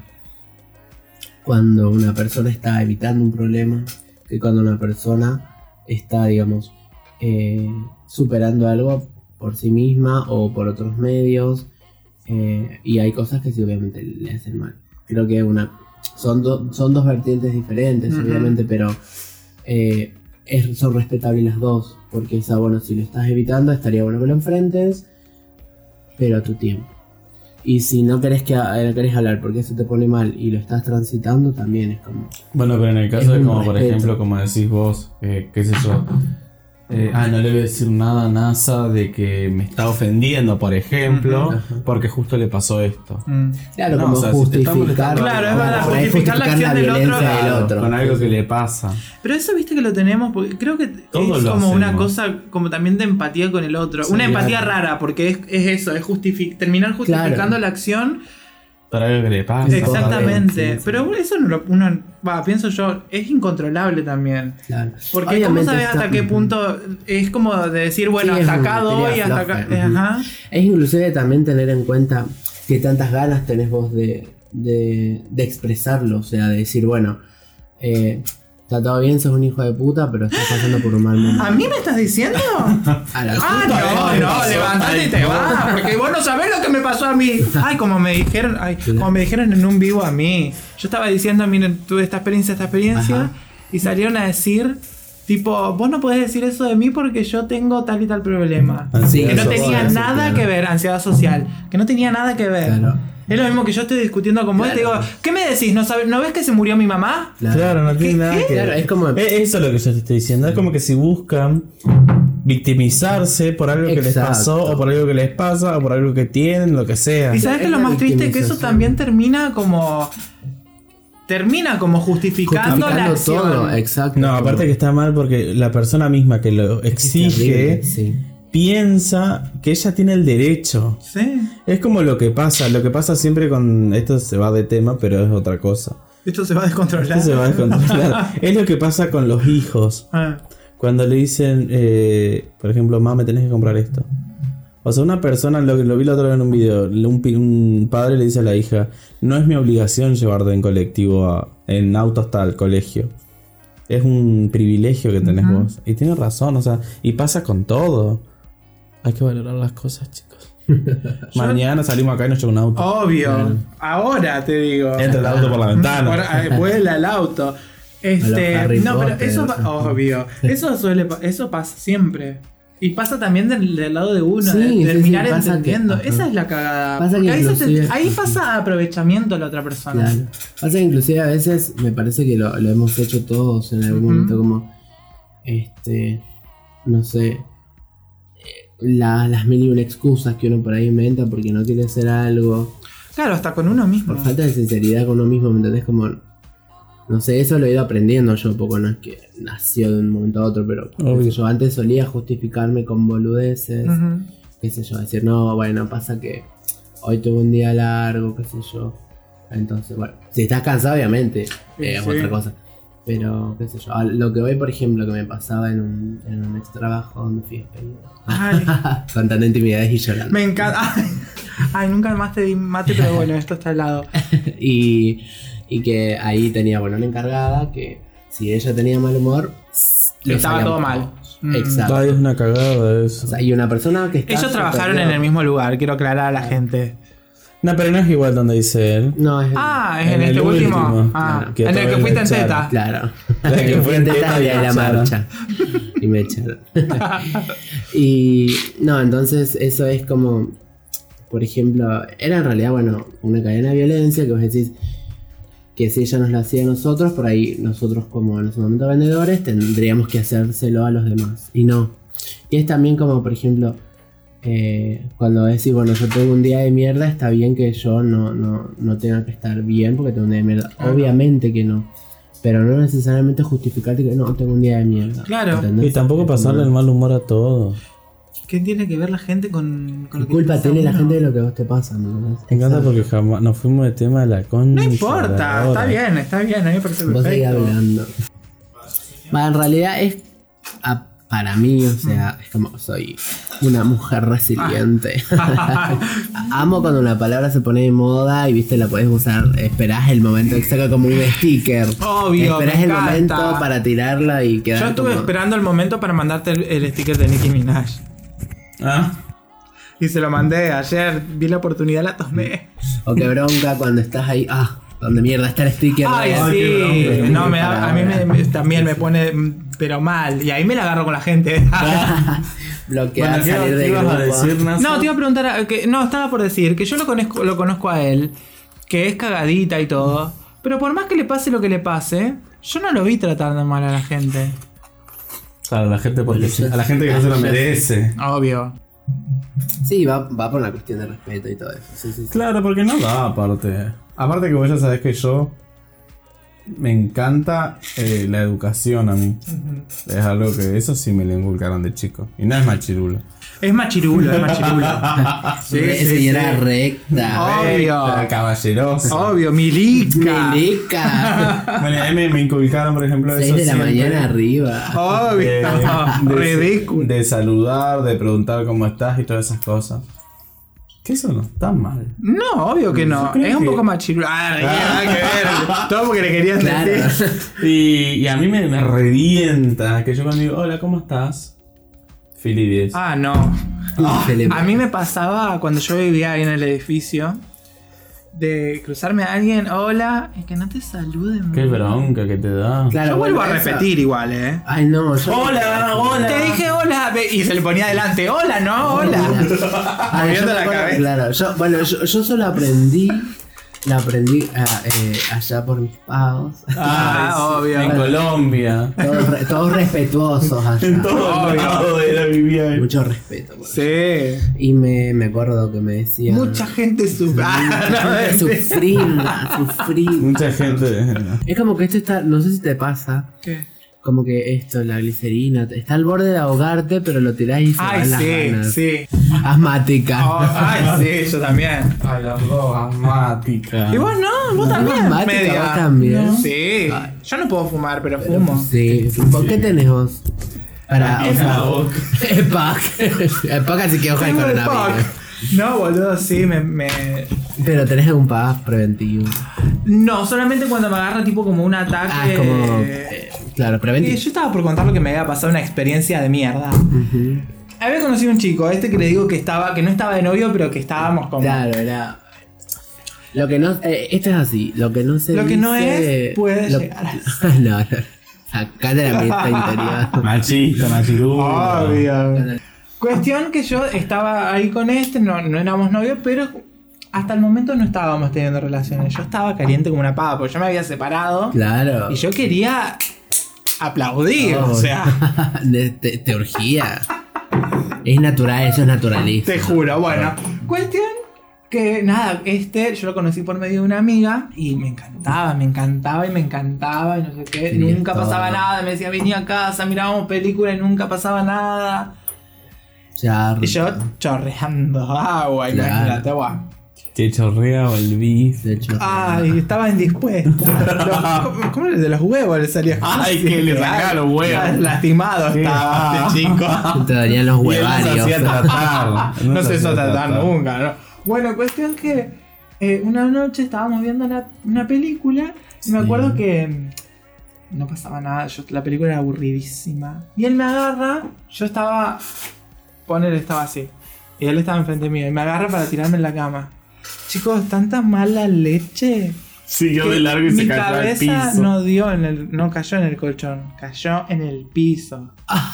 Speaker 3: cuando una persona está evitando un problema que cuando una persona está, digamos, eh, superando algo por sí misma o por otros medios, eh, y hay cosas que sí obviamente le hacen mal. Creo que una son, do- son dos vertientes diferentes,
Speaker 1: Ujú.
Speaker 3: obviamente, pero eh, es- son respetables las dos, porque esa, bueno, si lo estás evitando estaría bueno que lo enfrentes, pero a tu tiempo. Y si no querés, que, eh, querés hablar porque eso te pone mal y lo estás transitando, también es como...
Speaker 2: Bueno, pero en el caso
Speaker 3: Es
Speaker 2: de
Speaker 3: un
Speaker 2: como por
Speaker 3: respeto.
Speaker 2: ejemplo, como decís vos, eh, qué sé yo, eh, ah, no le voy a decir nada a NASA de que me está ofendiendo, por ejemplo,
Speaker 3: Ujú.
Speaker 2: porque justo le pasó esto.
Speaker 1: Mm.
Speaker 3: Claro,
Speaker 2: No,
Speaker 3: como
Speaker 2: o sea, si te está
Speaker 3: justificar...
Speaker 2: molestando-
Speaker 1: Claro, es verdad,
Speaker 3: por ahí
Speaker 1: justificar la acción del otro.
Speaker 3: violencia del
Speaker 2: Claro,
Speaker 3: otro.
Speaker 2: con algo que le pasa.
Speaker 1: Pero eso viste que lo tenemos, porque creo que
Speaker 2: Todos
Speaker 1: es
Speaker 2: lo
Speaker 1: como una
Speaker 2: hacemos.
Speaker 1: cosa como también de empatía con el otro.
Speaker 2: Sí,
Speaker 1: una empatía
Speaker 3: claro.
Speaker 1: rara, porque es, es eso, es justifi- terminar justificando
Speaker 3: Claro.
Speaker 1: la acción.
Speaker 2: Para algo que le pasa.
Speaker 1: Exactamente.
Speaker 3: sí, sí.
Speaker 1: Pero eso no lo, uno, va, pienso yo, es incontrolable también.
Speaker 3: Claro.
Speaker 1: Porque ¿cómo
Speaker 3: Obviamente
Speaker 1: sabes
Speaker 3: está-
Speaker 1: hasta qué punto? Es como de decir, bueno,
Speaker 3: Sí,
Speaker 1: hasta
Speaker 3: es
Speaker 1: acá
Speaker 3: una
Speaker 1: doy,
Speaker 3: materia
Speaker 1: hasta acá.
Speaker 3: floja, ujú.
Speaker 1: Ajá.
Speaker 3: Es inclusive también tener en cuenta que tantas ganas tenés vos de, de, de expresarlo, o sea, de decir, bueno, eh, está todo bien, sos un hijo de puta, pero estás pasando por un mal momento.
Speaker 1: ¿A mí me estás diciendo?
Speaker 3: A la
Speaker 1: Ah,
Speaker 3: puta,
Speaker 1: no,
Speaker 3: eh,
Speaker 1: no,
Speaker 3: pasó.
Speaker 1: levantate y te vas, porque vos no sabés lo que me pasó a mí. Ay, como me dijeron, ay, como me dijeron en un vivo a mí. Yo estaba diciendo, miren, tuve esta experiencia, esta experiencia,
Speaker 3: Ajá.
Speaker 1: y salieron a decir, tipo, vos no podés decir eso de mí porque yo tengo tal y tal problema.
Speaker 3: Sí,
Speaker 1: Que no
Speaker 3: eso,
Speaker 1: tenía
Speaker 3: eso,
Speaker 1: nada
Speaker 3: claro.
Speaker 1: que ver, ansiedad social, que no tenía nada que ver.
Speaker 3: Claro.
Speaker 1: Es lo mismo que yo estoy discutiendo con vos y te digo,
Speaker 3: Claro.
Speaker 1: ¿qué me decís? ¿No, sabes, ¿No ves que se murió mi mamá?
Speaker 2: Claro, no tiene
Speaker 1: ¿Qué?
Speaker 2: nada que
Speaker 3: Claro, es como...
Speaker 2: Eh, Eso es lo que yo te estoy diciendo. Es como que si buscan victimizarse por algo que les
Speaker 3: Exacto.
Speaker 2: pasó, o por algo que les pasa, o por algo que tienen, lo que sea.
Speaker 1: Y sabes que
Speaker 3: Es
Speaker 1: lo
Speaker 3: la
Speaker 1: más triste es que eso
Speaker 3: victimización.
Speaker 1: también termina como. Termina como justificando, la
Speaker 3: justificando
Speaker 1: acción.
Speaker 3: todo, exacto.
Speaker 2: No, aparte que está mal porque la persona misma que lo
Speaker 3: Es
Speaker 2: exige
Speaker 3: terrible, sí.
Speaker 2: piensa que ella tiene el derecho.
Speaker 1: Sí.
Speaker 2: Es como lo que pasa, lo que pasa siempre con... Esto se va de tema, pero es otra cosa.
Speaker 1: Esto se va a descontrolar.
Speaker 2: Esto se va a descontrolar. Es lo que pasa con los hijos.
Speaker 1: Ah,
Speaker 2: Cuando le dicen, eh, por ejemplo, mamá, me tenés que comprar esto. O sea, una persona, lo, lo vi la otra vez en un video, un, pi- un padre le dice a la hija, no es mi obligación llevarte en colectivo, a- en auto hasta el colegio. Es un privilegio que tenés
Speaker 1: Ujú.
Speaker 2: vos. Y tiene razón, o sea, y pasa con todo. Hay que valorar las cosas, chicos. Mañana salimos acá y nos lleva un auto.
Speaker 1: obvio. Ahora te digo.
Speaker 2: Entra el auto por la ventana.
Speaker 1: Ahora, eh, vuela el auto. Este,
Speaker 3: Harry
Speaker 1: no, pero
Speaker 3: Potter,
Speaker 1: eso,
Speaker 3: eso.
Speaker 1: pa- obvio. Eso suele, pa- eso pasa siempre. Y pasa también del, del lado de uno,
Speaker 3: Sí,
Speaker 1: de
Speaker 3: sí,
Speaker 1: terminar
Speaker 3: sí, pasa
Speaker 1: entendiendo.
Speaker 3: que-
Speaker 1: Esa
Speaker 3: ajá.
Speaker 1: es la cagada.
Speaker 3: Pasa
Speaker 1: Porque
Speaker 3: que
Speaker 1: ahí, se te-
Speaker 3: inclusive-
Speaker 1: ahí pasa aprovechamiento la otra persona.
Speaker 3: Claro. Pasa que inclusive a veces me parece que lo, lo hemos hecho todos en algún
Speaker 1: Ujú.
Speaker 3: momento como este no sé eh, la- las mil y una excusas que uno por ahí inventa porque no quiere hacer algo
Speaker 1: Claro, hasta con uno mismo.
Speaker 3: por falta de sinceridad con uno mismo, ¿me entendés? Como no sé, eso lo he ido aprendiendo yo un poco, no es que nació de un momento a otro, pero qué sé
Speaker 2: Obvio.
Speaker 3: yo antes solía justificarme con boludeces,
Speaker 1: Ujú.
Speaker 3: qué sé yo, decir, no, bueno, pasa que hoy tuve un día largo, qué sé yo. Entonces, bueno, si estás cansado, obviamente, eh, es
Speaker 1: Sí.
Speaker 3: otra cosa. Pero, qué sé yo, a lo que hoy, por ejemplo, que me pasaba en un, en un ex trabajo donde fui despedido.
Speaker 1: Ay,
Speaker 3: Contando intimidades y llorando.
Speaker 1: me encanta. Ay, ay, nunca más te di mate, pero bueno, esto está al lado.
Speaker 3: y, y que ahí tenía, bueno, una encargada que si ella tenía mal humor, lo
Speaker 1: Estaba
Speaker 3: sabíamos
Speaker 1: todo mal.
Speaker 3: todos.
Speaker 1: Mm.
Speaker 3: Exacto.
Speaker 2: Ay, es una cagada eso.
Speaker 3: O sea, y una persona que está
Speaker 1: Ellos trabajaron en el mismo lugar, quiero aclarar a la gente.
Speaker 2: No, pero no es igual donde dice él.
Speaker 3: No, es
Speaker 1: Ah, es en,
Speaker 2: En
Speaker 1: este
Speaker 2: el
Speaker 1: último.
Speaker 2: último,
Speaker 1: Ah,
Speaker 3: claro.
Speaker 2: Que
Speaker 1: en el
Speaker 2: otra
Speaker 1: que
Speaker 2: vez
Speaker 1: fuiste en
Speaker 2: lo echaron.
Speaker 1: Z.
Speaker 3: Claro.
Speaker 2: La que fue en teta
Speaker 3: y
Speaker 2: y
Speaker 3: ahí la
Speaker 2: echaron.
Speaker 3: marcha. Y me echaron. Y no, entonces eso es como, por ejemplo, era en realidad, bueno, una cadena de violencia que vos decís que si ella nos la hacía a nosotros, por ahí nosotros como en ese momento vendedores tendríamos que hacérselo a los demás. Y no. Y es también como, por ejemplo, eh, cuando decís, bueno, yo tengo un día de mierda, está bien que yo no, no, no tenga que estar bien porque tengo un día de mierda.
Speaker 1: Claro.
Speaker 3: Obviamente que no. Pero no necesariamente justificarte que no, tengo un día de mierda.
Speaker 1: Claro.
Speaker 3: ¿Entendés?
Speaker 2: Y tampoco
Speaker 3: Es
Speaker 2: pasarle el
Speaker 3: como-
Speaker 2: mal humor a todos.
Speaker 1: ¿Qué tiene que ver la gente con, con
Speaker 3: ¿Qué culpa tiene la gente de lo que a vos te pasa? ¿No?
Speaker 2: Me encanta porque jamás nos fuimos de tema de la concha.
Speaker 1: No importa, está bien, está bien, a mí me parece
Speaker 3: Vos seguís
Speaker 1: perfecto.
Speaker 3: hablando. Bueno, en realidad es a- para mí, o sea, es como soy una mujer resiliente. Amo cuando una palabra se pone de moda y viste, la podés usar, esperás el momento exacto como un sticker.
Speaker 1: Obvio,
Speaker 3: Esperás
Speaker 1: me
Speaker 3: el
Speaker 1: encanta.
Speaker 3: momento para tirarla y quedar
Speaker 1: Yo estuve
Speaker 3: como...
Speaker 1: esperando el momento para mandarte el, el sticker de Nicki Minaj.
Speaker 2: Ah,
Speaker 1: Y se lo mandé ayer, vi la oportunidad, la tomé.
Speaker 3: O que bronca cuando estás ahí, ah, donde mierda está el sticker.
Speaker 1: Ay,
Speaker 3: ¿no?
Speaker 1: sí,
Speaker 2: qué bronca.
Speaker 1: no, me da- a mí me- me- también me pone, mm, pero mal. Y ahí me la agarro con la gente.
Speaker 3: Bloquear,
Speaker 2: bueno, ¿qué,
Speaker 3: salir
Speaker 2: qué
Speaker 3: del
Speaker 2: ibas a
Speaker 3: grupo.
Speaker 2: decir, Nasa?
Speaker 1: No, te iba a preguntar, a- que, no, estaba por decir que yo lo conozco, lo conozco a él, que es cagadita y todo, pero por más que le pase lo que le pase, yo no lo vi tratando mal a la gente.
Speaker 2: Claro, la gente porque sí, a la gente que no se lo merece.
Speaker 1: Obvio.
Speaker 3: Sí, va, va por una cuestión de respeto y todo eso. Sí, sí, sí.
Speaker 2: Claro, porque no da aparte. Aparte que vos ya sabés que yo me encanta eh, la educación a mí. Es algo que eso sí me lo inculcaron de chico. Y no es machirulo.
Speaker 1: Es machirulo, es machirulo. Sí,
Speaker 3: Re-
Speaker 1: sí,
Speaker 3: señora
Speaker 1: sí.
Speaker 3: recta.
Speaker 1: Obvio.
Speaker 2: Recta, caballerosa.
Speaker 1: Obvio, milica.
Speaker 3: Milica.
Speaker 2: Bueno, a mí me, me inculcaron, por ejemplo,
Speaker 3: seis
Speaker 2: eso
Speaker 3: de la
Speaker 2: siempre.
Speaker 3: mañana arriba.
Speaker 1: Obvio.
Speaker 2: de,
Speaker 1: Ridículo.
Speaker 2: de saludar, de preguntar cómo estás y todas esas cosas. Que eso no está mal.
Speaker 1: No, obvio que no.
Speaker 2: Yo creo
Speaker 1: Es un
Speaker 2: que-
Speaker 1: poco machirulo. Ah, nada que ver. Todo porque le querían
Speaker 3: Claro.
Speaker 1: decir.
Speaker 2: Y, y a mí me, me revienta que yo cuando digo, hola, ¿cómo estás? Fili diez.
Speaker 1: Ah, no.
Speaker 3: Se le-
Speaker 1: A mí me pasaba cuando yo vivía ahí en el edificio de cruzarme a alguien, hola, y que no te saluden.
Speaker 2: Qué
Speaker 1: boludo.
Speaker 2: bronca que te da.
Speaker 3: Claro,
Speaker 1: Yo vuelvo
Speaker 3: bueno,
Speaker 1: a
Speaker 3: eso-
Speaker 1: repetir igual, eh.
Speaker 3: Ay, no, yo.
Speaker 2: Hola, hola.
Speaker 1: Te dije hola ve- y se le ponía adelante, hola, no, hola.
Speaker 3: Ay,
Speaker 1: Moviendo
Speaker 3: yo me
Speaker 1: la
Speaker 3: acuerdo-
Speaker 1: cabeza.
Speaker 3: Claro, yo, bueno, yo, yo solo aprendí. La aprendí ah, eh, allá por mis pagos.
Speaker 1: Ah,
Speaker 2: sí,
Speaker 1: obvio.
Speaker 2: En Colombia.
Speaker 3: Todos, re- todos respetuosos allá.
Speaker 2: En todo
Speaker 1: Obvio.
Speaker 2: lado de la vivía ahí.
Speaker 3: Mucho respeto. por
Speaker 1: Sí.
Speaker 3: eso. Y me, me acuerdo que me decían.
Speaker 1: Mucha gente sufre. Ah, no,
Speaker 3: Sufrir, sufrir.
Speaker 2: Mucha gente.
Speaker 3: Es como que esto está, no sé si te pasa,
Speaker 1: ¿Qué?
Speaker 3: como que esto, la glicerina, está al borde de ahogarte, pero lo tirás y se
Speaker 1: Ay,
Speaker 3: van las
Speaker 1: sí,
Speaker 3: ganas.
Speaker 1: sí.
Speaker 3: Asmática.
Speaker 1: Oh, ay, sí, yo también.
Speaker 2: A las dos asmáticas.
Speaker 1: Y vos no, vos
Speaker 3: No,
Speaker 1: también.
Speaker 3: asmática,
Speaker 1: media.
Speaker 3: vos también.
Speaker 1: Sí. Yo no puedo fumar, pero fumo.
Speaker 3: Sí. ¿Por qué tenés vos? Para, o
Speaker 2: En la
Speaker 3: sea,
Speaker 2: boca.
Speaker 3: EPAC. EPAC así que ojalá el
Speaker 1: Tengo el
Speaker 3: coronavirus.
Speaker 1: P A C. No, boludo, sí, me, me...
Speaker 3: Pero tenés un P A C preventivo.
Speaker 1: No, solamente cuando me agarra tipo como un ataque.
Speaker 3: Ah, es como. eh, claro,
Speaker 1: Y
Speaker 3: preventivo.
Speaker 1: yo estaba por contar lo que me había pasado, una experiencia de mierda.
Speaker 3: Ujú.
Speaker 1: Había conocido un chico, este que le digo que estaba, que no estaba de novio, pero que estábamos como.
Speaker 3: Claro, era. Lo que no. Eh, esto es así. Lo que no se
Speaker 1: Lo que no
Speaker 3: dice-
Speaker 1: es, puede
Speaker 3: lo-
Speaker 1: llegar a
Speaker 3: no, no. Sacate la mitad interior.
Speaker 2: Machista, machirulo.
Speaker 1: Obvio. Cuestión que yo estaba ahí con este, no, no éramos novios, pero hasta el momento no estábamos teniendo relaciones. Yo estaba caliente como una pava, porque yo me había separado.
Speaker 3: Claro.
Speaker 1: Y yo quería aplaudir,
Speaker 3: Oh,
Speaker 1: o sea,
Speaker 3: de- te, te urgía. Es natural, eso es naturalista.
Speaker 1: te juro. Bueno, cuestión que nada, este yo lo conocí por medio de una amiga y me encantaba, me encantaba y me encantaba y no sé qué.
Speaker 3: Sí,
Speaker 1: nunca
Speaker 3: todo.
Speaker 1: pasaba nada, me decía venía a casa, mirábamos películas y nunca pasaba nada.
Speaker 3: Ya,
Speaker 1: Y yo chorreando agua,
Speaker 3: Claro.
Speaker 1: imagínate, guau.
Speaker 2: Te chorrea o el bis.
Speaker 3: de hecho.
Speaker 1: Ay, estaba indispuesta. Los- ¿Cómo, cómo el de los huevos le salió?
Speaker 2: Ay, que le sacaba los huevos.
Speaker 1: Lastimado
Speaker 2: Qué
Speaker 1: estaba
Speaker 2: va.
Speaker 1: este chico.
Speaker 3: Te darían los
Speaker 2: Y él no se
Speaker 3: huevarios.
Speaker 2: hacía tratar.
Speaker 1: No se hizo
Speaker 2: hacía
Speaker 1: tratar nunca, ¿no? Bueno, cuestión que eh, una noche estábamos viendo una, una película y me acuerdo que mm, no pasaba nada, yo, la película era aburridísima. Y él me agarra, yo estaba, poner estaba así, y él estaba enfrente mío, y me agarra para tirarme en la cama. Chicos, tanta mala leche.
Speaker 2: Siguió
Speaker 1: que
Speaker 2: de largo y
Speaker 1: mi
Speaker 2: se cayó al
Speaker 1: cabeza
Speaker 2: piso.
Speaker 1: no dio en el, no cayó en el colchón, cayó en el piso.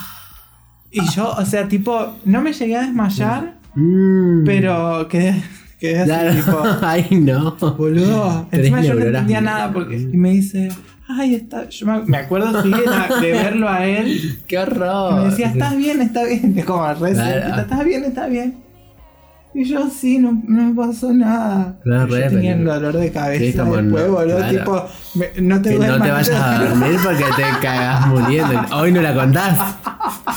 Speaker 1: Y yo, o sea, tipo, no me llegué a desmayar.
Speaker 3: Mm.
Speaker 1: Pero quedé, quedé así,
Speaker 3: Claro.
Speaker 1: tipo,
Speaker 3: Ay, no.
Speaker 1: boludo.
Speaker 3: Tenés
Speaker 1: Encima yo no
Speaker 3: neuronas
Speaker 1: entendía
Speaker 3: muertas.
Speaker 1: nada porque y me dice, ay, está. Yo me, me acuerdo así de, la- de verlo a él.
Speaker 3: Qué
Speaker 1: Y
Speaker 3: horror.
Speaker 1: me decía, estás bien, está bien. Es como re
Speaker 3: Claro.
Speaker 1: cerquita, estás bien, está bien. Y yo sí, no, no me pasó nada.
Speaker 3: Claro,
Speaker 1: yo
Speaker 3: re,
Speaker 1: tenía el
Speaker 3: pero-
Speaker 1: dolor de cabeza
Speaker 3: Sí, como
Speaker 1: después,
Speaker 3: no,
Speaker 1: boludo.
Speaker 3: claro.
Speaker 1: Tipo, me- no te
Speaker 3: Que no
Speaker 1: duermas,
Speaker 3: te vayas a dormir porque te cagas muriendo. Hoy no la contás.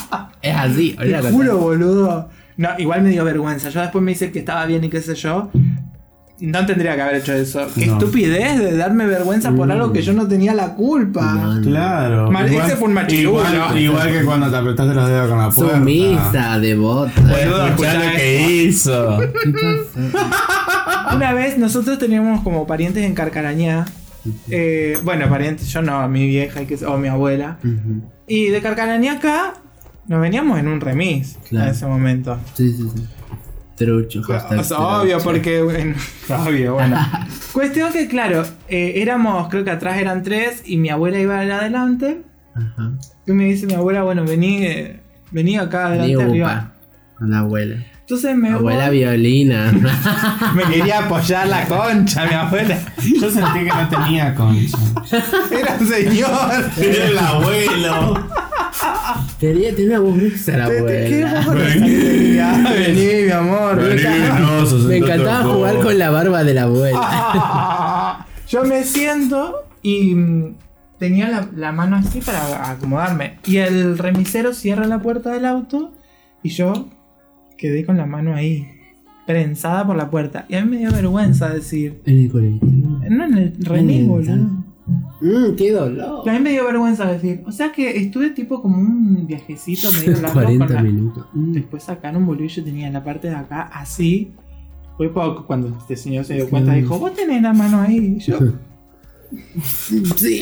Speaker 3: Es así,
Speaker 1: Te
Speaker 3: ahorita
Speaker 1: juro, boludo. No, igual me dio vergüenza. Yo después me dice que estaba bien y qué sé yo. No tendría que haber hecho eso. Qué
Speaker 2: No.
Speaker 1: estupidez de darme vergüenza por
Speaker 3: Mm.
Speaker 1: algo que yo no tenía la culpa.
Speaker 3: No, no.
Speaker 2: Claro.
Speaker 1: Mal- ese fue un machirulo.
Speaker 2: Igual, igual que cuando te apretaste los dedos con la puerta.
Speaker 3: Sumisa, devota.
Speaker 1: Boludo,
Speaker 2: Escuchá
Speaker 1: escuchá
Speaker 2: lo que hizo.
Speaker 3: ¿Qué pasa?
Speaker 1: Una vez nosotros teníamos como parientes en Carcarañá. Eh, bueno, parientes, yo no, mi vieja y que, o mi abuela.
Speaker 3: Ujú.
Speaker 1: Y de Carcarañá acá nos veníamos en un remis
Speaker 3: Claro.
Speaker 1: en ese momento.
Speaker 3: Sí, sí, sí. Trucho, hashtag
Speaker 1: O sea, obvio,
Speaker 3: trucho.
Speaker 1: porque. Bueno, obvio, bueno. Cuestión que, claro, eh, éramos, creo que atrás eran tres y mi abuela iba adelante.
Speaker 3: Ajá.
Speaker 1: Y me dice mi abuela, bueno, vení, eh, vení acá adelante
Speaker 3: Ni
Speaker 1: arriba.
Speaker 3: upa. Con la abuela.
Speaker 1: Entonces me
Speaker 3: Abuela
Speaker 1: voy-
Speaker 3: violina.
Speaker 1: me quería apoyar la concha, mi abuela.
Speaker 2: Yo sentí que no tenía concha.
Speaker 1: Era un señor.
Speaker 2: Era el abuelo.
Speaker 3: Tenía, tenía una voz mixta la
Speaker 1: ¿Qué
Speaker 3: abuela.
Speaker 1: vos tenía? Vení, mi amor.
Speaker 2: Vení, no, sos
Speaker 3: Me
Speaker 2: un
Speaker 3: encantaba
Speaker 2: totopo.
Speaker 3: jugar con la barba de la abuela.
Speaker 1: Yo me siento y mm, tenía la, la mano así para acomodarme. Y el remisero cierra la puerta del auto y yo quedé con la mano ahí, prensada por la puerta. Y a mí me dio vergüenza decir,
Speaker 3: En el colectivo.
Speaker 1: no en el remis,
Speaker 3: En el
Speaker 1: boludo.
Speaker 3: Mmm, qué dolor.
Speaker 1: Y a mí me dio vergüenza decir, o sea que estuve tipo como un viajecito medio largo con
Speaker 3: cuarenta
Speaker 1: la-
Speaker 3: minutos. Mm.
Speaker 1: Después sacaron boludo y yo tenía la parte de acá así. Fue poco cuando este señor se dio cuenta, dijo, vos tenés la mano ahí. Y yo,
Speaker 3: Sí.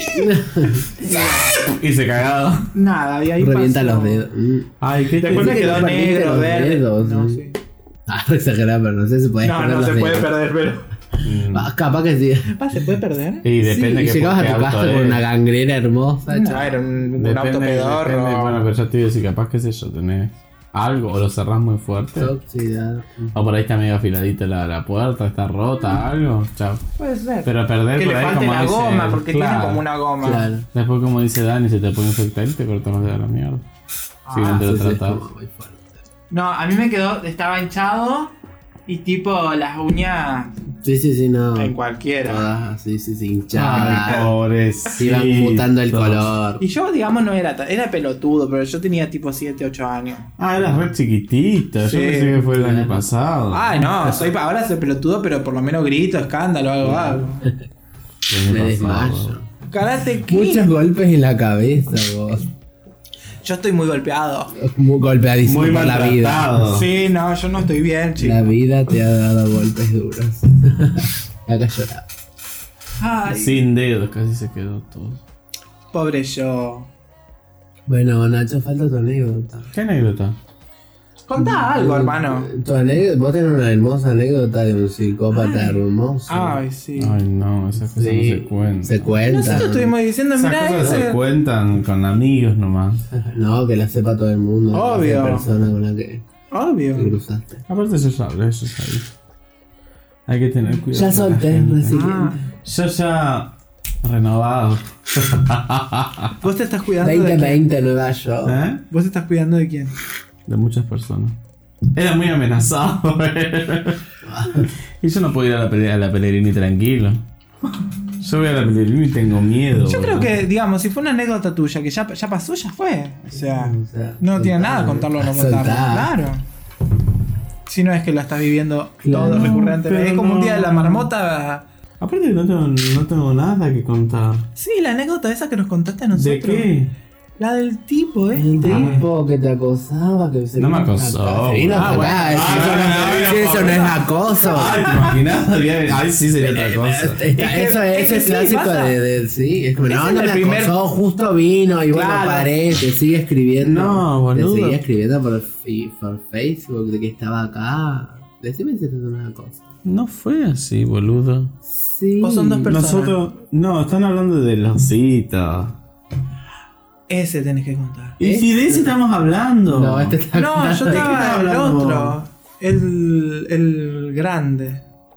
Speaker 2: Y se cagado.
Speaker 1: nada, y ahí
Speaker 3: Revienta
Speaker 1: pasó.
Speaker 3: los dedos. Mm.
Speaker 2: Ay, qué
Speaker 1: Después me
Speaker 3: Pensé que
Speaker 1: quedó
Speaker 3: no perdiste
Speaker 1: negro,
Speaker 3: los
Speaker 1: verde.
Speaker 3: dedos,
Speaker 1: no,
Speaker 3: ¿sí?
Speaker 1: sí.
Speaker 3: Ah, exagerado, pero no sé si puedes
Speaker 1: No,
Speaker 3: perder
Speaker 1: no
Speaker 3: los
Speaker 1: se puede
Speaker 3: dedos.
Speaker 1: perder, pero.
Speaker 3: Ah, capaz que sí.
Speaker 1: Ah, ¿se puede perder?
Speaker 2: Y depende
Speaker 3: sí, y
Speaker 2: que
Speaker 3: llegabas a
Speaker 2: qué
Speaker 3: tu
Speaker 2: auto
Speaker 3: casa
Speaker 2: es.
Speaker 3: con una gangrena hermosa.
Speaker 1: No,
Speaker 3: chaval.
Speaker 1: era un, un
Speaker 2: Depende,
Speaker 1: auto pedorro.
Speaker 2: depende, bueno, pero ya te iba a decir, capaz que sé yo, tenés algo o lo cerrás muy fuerte.
Speaker 3: Oxidado.
Speaker 2: O por ahí está medio afiladita la, la puerta, está rota, algo. Chao.
Speaker 1: Puede ser.
Speaker 2: Pero perder
Speaker 1: que
Speaker 2: por
Speaker 1: le
Speaker 2: ahí
Speaker 1: falte
Speaker 2: como
Speaker 1: la
Speaker 2: dice,
Speaker 1: goma, porque
Speaker 2: claro.
Speaker 1: tiene como una goma.
Speaker 3: Claro.
Speaker 2: Después como dice Dani, se te puede infectar y te cortan los dedos a la mierda. Si
Speaker 1: Ah,
Speaker 2: no te lo
Speaker 3: Sí, sí, es
Speaker 2: tratas.
Speaker 3: como muy fuerte.
Speaker 1: No, a mí me quedó, estaba hinchado y tipo las uñas
Speaker 3: Sí, sí, sí, no.
Speaker 1: en cualquiera.
Speaker 3: Todas así, sí, sí,
Speaker 2: Ay,
Speaker 3: hinchadas.
Speaker 2: pobrecito.
Speaker 3: Iban mutando el color.
Speaker 1: Y yo, digamos, no era tan- era pelotudo, pero yo tenía tipo siete, ocho años.
Speaker 2: Ah, eras re chiquitito.
Speaker 1: Sí.
Speaker 2: Yo pensé que fue el año pasado.
Speaker 1: Ay, no, soy ahora soy pelotudo, pero por lo menos grito, escándalo, algo, algo.
Speaker 2: El año
Speaker 3: Me
Speaker 2: pasado.
Speaker 3: desmayo.
Speaker 1: Karate Kid.
Speaker 3: Muchos golpes en la cabeza, vos.
Speaker 1: Yo estoy muy golpeado.
Speaker 3: Muy golpeadísimo
Speaker 2: Muy
Speaker 3: por la vida.
Speaker 2: maltratado.
Speaker 1: Sí, no, yo no estoy bien, chico.
Speaker 3: La vida te ha dado golpes duros. Acá lloraba.
Speaker 1: Ay,
Speaker 2: Sin dedos, casi se quedó todo.
Speaker 1: pobre yo.
Speaker 3: Bueno, Nacho, falta tu anécdota.
Speaker 2: ¿Qué anécdota?
Speaker 1: Contá algo, hermano.
Speaker 3: Tu anécdota, vos tenés una hermosa anécdota de un psicópata hermoso.
Speaker 1: Ay, sí.
Speaker 2: Ay, no, esas cosas
Speaker 3: Sí,
Speaker 2: no se cuentan.
Speaker 3: se cuenta.
Speaker 1: Nosotros estuvimos diciendo,
Speaker 2: Esas
Speaker 1: mira
Speaker 2: cosas se
Speaker 1: ese.
Speaker 2: cuentan con amigos nomás.
Speaker 3: No, que la sepa todo el mundo.
Speaker 1: Obvio.
Speaker 3: La persona con la que te
Speaker 1: Obvio.
Speaker 3: cruzaste.
Speaker 2: Aparte yo ya hablé, yo ya dije. Hay que tener cuidado.
Speaker 3: Ya
Speaker 2: con la
Speaker 3: solté,
Speaker 2: gente.
Speaker 3: resiliente.
Speaker 1: Ah,
Speaker 2: Yo ya renovado.
Speaker 1: vos te estás cuidando de
Speaker 3: veinte
Speaker 1: quién.
Speaker 3: veinte, Nueva York.
Speaker 2: ¿Eh?
Speaker 1: Vos te estás cuidando de quién.
Speaker 2: De muchas personas. Era muy amenazado. Y yo no puedo ir a la, pele- a la Pellegrini tranquilo. Yo voy a la Pellegrini y tengo miedo.
Speaker 1: Yo creo
Speaker 2: boludo.
Speaker 1: que, digamos, si fue una anécdota tuya que ya, ya pasó, ya fue. O sea,
Speaker 3: O sea,
Speaker 1: no tiene
Speaker 3: soltar,
Speaker 1: nada contarlo o no contarlo.
Speaker 3: soltar.
Speaker 1: Claro. Si no es que la estás viviendo
Speaker 3: Claro.
Speaker 1: todo recurrentemente.
Speaker 2: pero
Speaker 1: Es como un
Speaker 2: no.
Speaker 1: día de la marmota.
Speaker 2: Aparte no tengo, no tengo nada que contar.
Speaker 1: Sí, la anécdota esa que nos contaste a nosotros.
Speaker 2: ¿De qué?
Speaker 1: La del tipo, ¿eh?
Speaker 3: El tipo que te acosaba, que se
Speaker 2: No me
Speaker 3: vino
Speaker 2: acosó.
Speaker 3: acá. Se vino
Speaker 2: Ah,
Speaker 3: acá,
Speaker 2: bueno.
Speaker 3: si
Speaker 2: Ah,
Speaker 3: eso
Speaker 2: bueno,
Speaker 3: no-
Speaker 2: bueno,
Speaker 3: si eso
Speaker 2: bueno.
Speaker 3: no es acoso.
Speaker 2: Ay, ¿te imaginas? Ay, sí sería otra cosa.
Speaker 3: Está-
Speaker 1: Es que-
Speaker 3: eso es,
Speaker 1: es que
Speaker 3: el
Speaker 1: sí,
Speaker 3: clásico
Speaker 1: pasa.
Speaker 3: de, de- sí, es como
Speaker 1: Ese
Speaker 3: no,
Speaker 1: es
Speaker 3: no
Speaker 1: el
Speaker 3: me
Speaker 1: primer-
Speaker 3: acosó, justo vino y bueno,
Speaker 1: Claro.
Speaker 3: paré, te sigue escribiendo.
Speaker 2: No,
Speaker 3: Te
Speaker 2: boludo.
Speaker 3: sigue escribiendo por, fi- por Facebook de que estaba acá. Decime si eso es una cosa.
Speaker 2: No fue así, boludo.
Speaker 3: Sí.
Speaker 1: Vos son dos personas.
Speaker 2: Nosotros. No, están hablando del osito.
Speaker 1: Ese tenés que contar.
Speaker 2: ¿Y si de ese estamos hablando?
Speaker 3: No, este está
Speaker 1: No, yo
Speaker 2: ¿De qué
Speaker 1: estaba
Speaker 2: estás
Speaker 1: el
Speaker 2: hablando
Speaker 1: otro. El, el grande.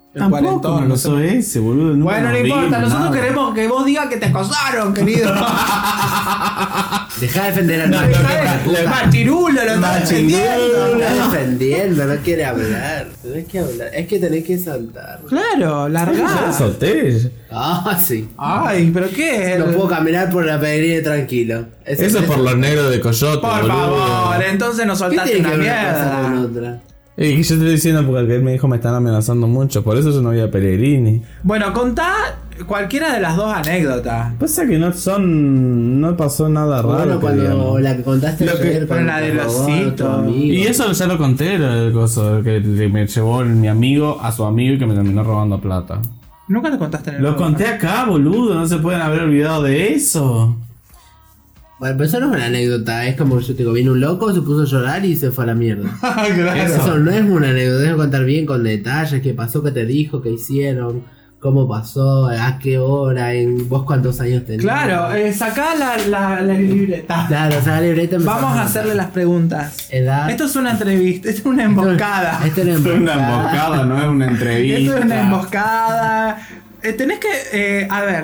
Speaker 1: El
Speaker 2: Tampoco
Speaker 1: cuarentón,
Speaker 2: me
Speaker 1: no
Speaker 2: pasó
Speaker 1: sé.
Speaker 2: ese, boludo. Nunca
Speaker 1: Bueno, no
Speaker 2: nos
Speaker 1: importa,
Speaker 2: vimos,
Speaker 1: nosotros
Speaker 2: nada.
Speaker 1: queremos que vos digas que te acosaron, querido.
Speaker 3: Deja de defender al
Speaker 1: No,
Speaker 3: macho.
Speaker 1: el machirulo lo está
Speaker 2: Machirulo.
Speaker 1: defendiendo.
Speaker 3: Lo está defendiendo, no quiere hablar. Tenés que hablar. Es que tenés que saltar.
Speaker 1: Claro,
Speaker 2: Ya la
Speaker 1: largá.
Speaker 2: solté.
Speaker 3: Ah, sí.
Speaker 1: Ay, pero ¿qué es?
Speaker 3: No puedo caminar por la Pellegrini tranquilo. Ese-
Speaker 2: Eso es por
Speaker 3: ese-
Speaker 2: los negros de Coyote,
Speaker 1: Por
Speaker 2: boludo.
Speaker 1: favor, entonces nos
Speaker 3: ¿Qué
Speaker 1: soltaste
Speaker 3: tiene
Speaker 1: una
Speaker 3: que ver una cosa con
Speaker 1: mierda.
Speaker 3: otra?
Speaker 2: Y yo te estoy diciendo porque él me dijo me están amenazando mucho. Por eso yo no voy a Pellegrini.
Speaker 1: Bueno, contá cualquiera de las dos anécdotas.
Speaker 2: Pasa que no son. No pasó nada raro.
Speaker 3: Bueno,
Speaker 2: que
Speaker 3: cuando
Speaker 2: digamos.
Speaker 3: la que contaste
Speaker 1: Lo que-
Speaker 3: ayer,
Speaker 1: con la
Speaker 3: te
Speaker 1: del
Speaker 3: robó
Speaker 1: osito.
Speaker 3: tu amigo.
Speaker 2: Y eso ya lo conté, el coso, que le- me llevó mi amigo a su amigo y que me terminó robando plata.
Speaker 1: Nunca lo contaste en el
Speaker 2: Lo
Speaker 1: podcast.
Speaker 2: conté acá, boludo, no se pueden haber olvidado de eso.
Speaker 3: Bueno, pero eso no es una anécdota, es como yo te digo, vino un loco, se puso a llorar y se fue a la mierda.
Speaker 1: Claro.
Speaker 3: Eso no es una anécdota, es contar bien con detalles, qué pasó, qué te dijo, qué hicieron, cómo pasó, a qué hora, en vos cuántos años tenías.
Speaker 1: Claro, eh, sacá la, la, la libreta.
Speaker 3: Claro, o sea, la libreta empezamos
Speaker 1: Vamos a
Speaker 3: a
Speaker 1: hacerle las preguntas.
Speaker 3: edad.
Speaker 1: Esto es una entrevista, esto es una emboscada.
Speaker 3: Esto es
Speaker 2: Esto es
Speaker 3: una
Speaker 2: una
Speaker 3: emboscada.
Speaker 2: emboscada, no es una entrevista.
Speaker 1: Esto es una emboscada. Eh, tenés que, eh, a ver.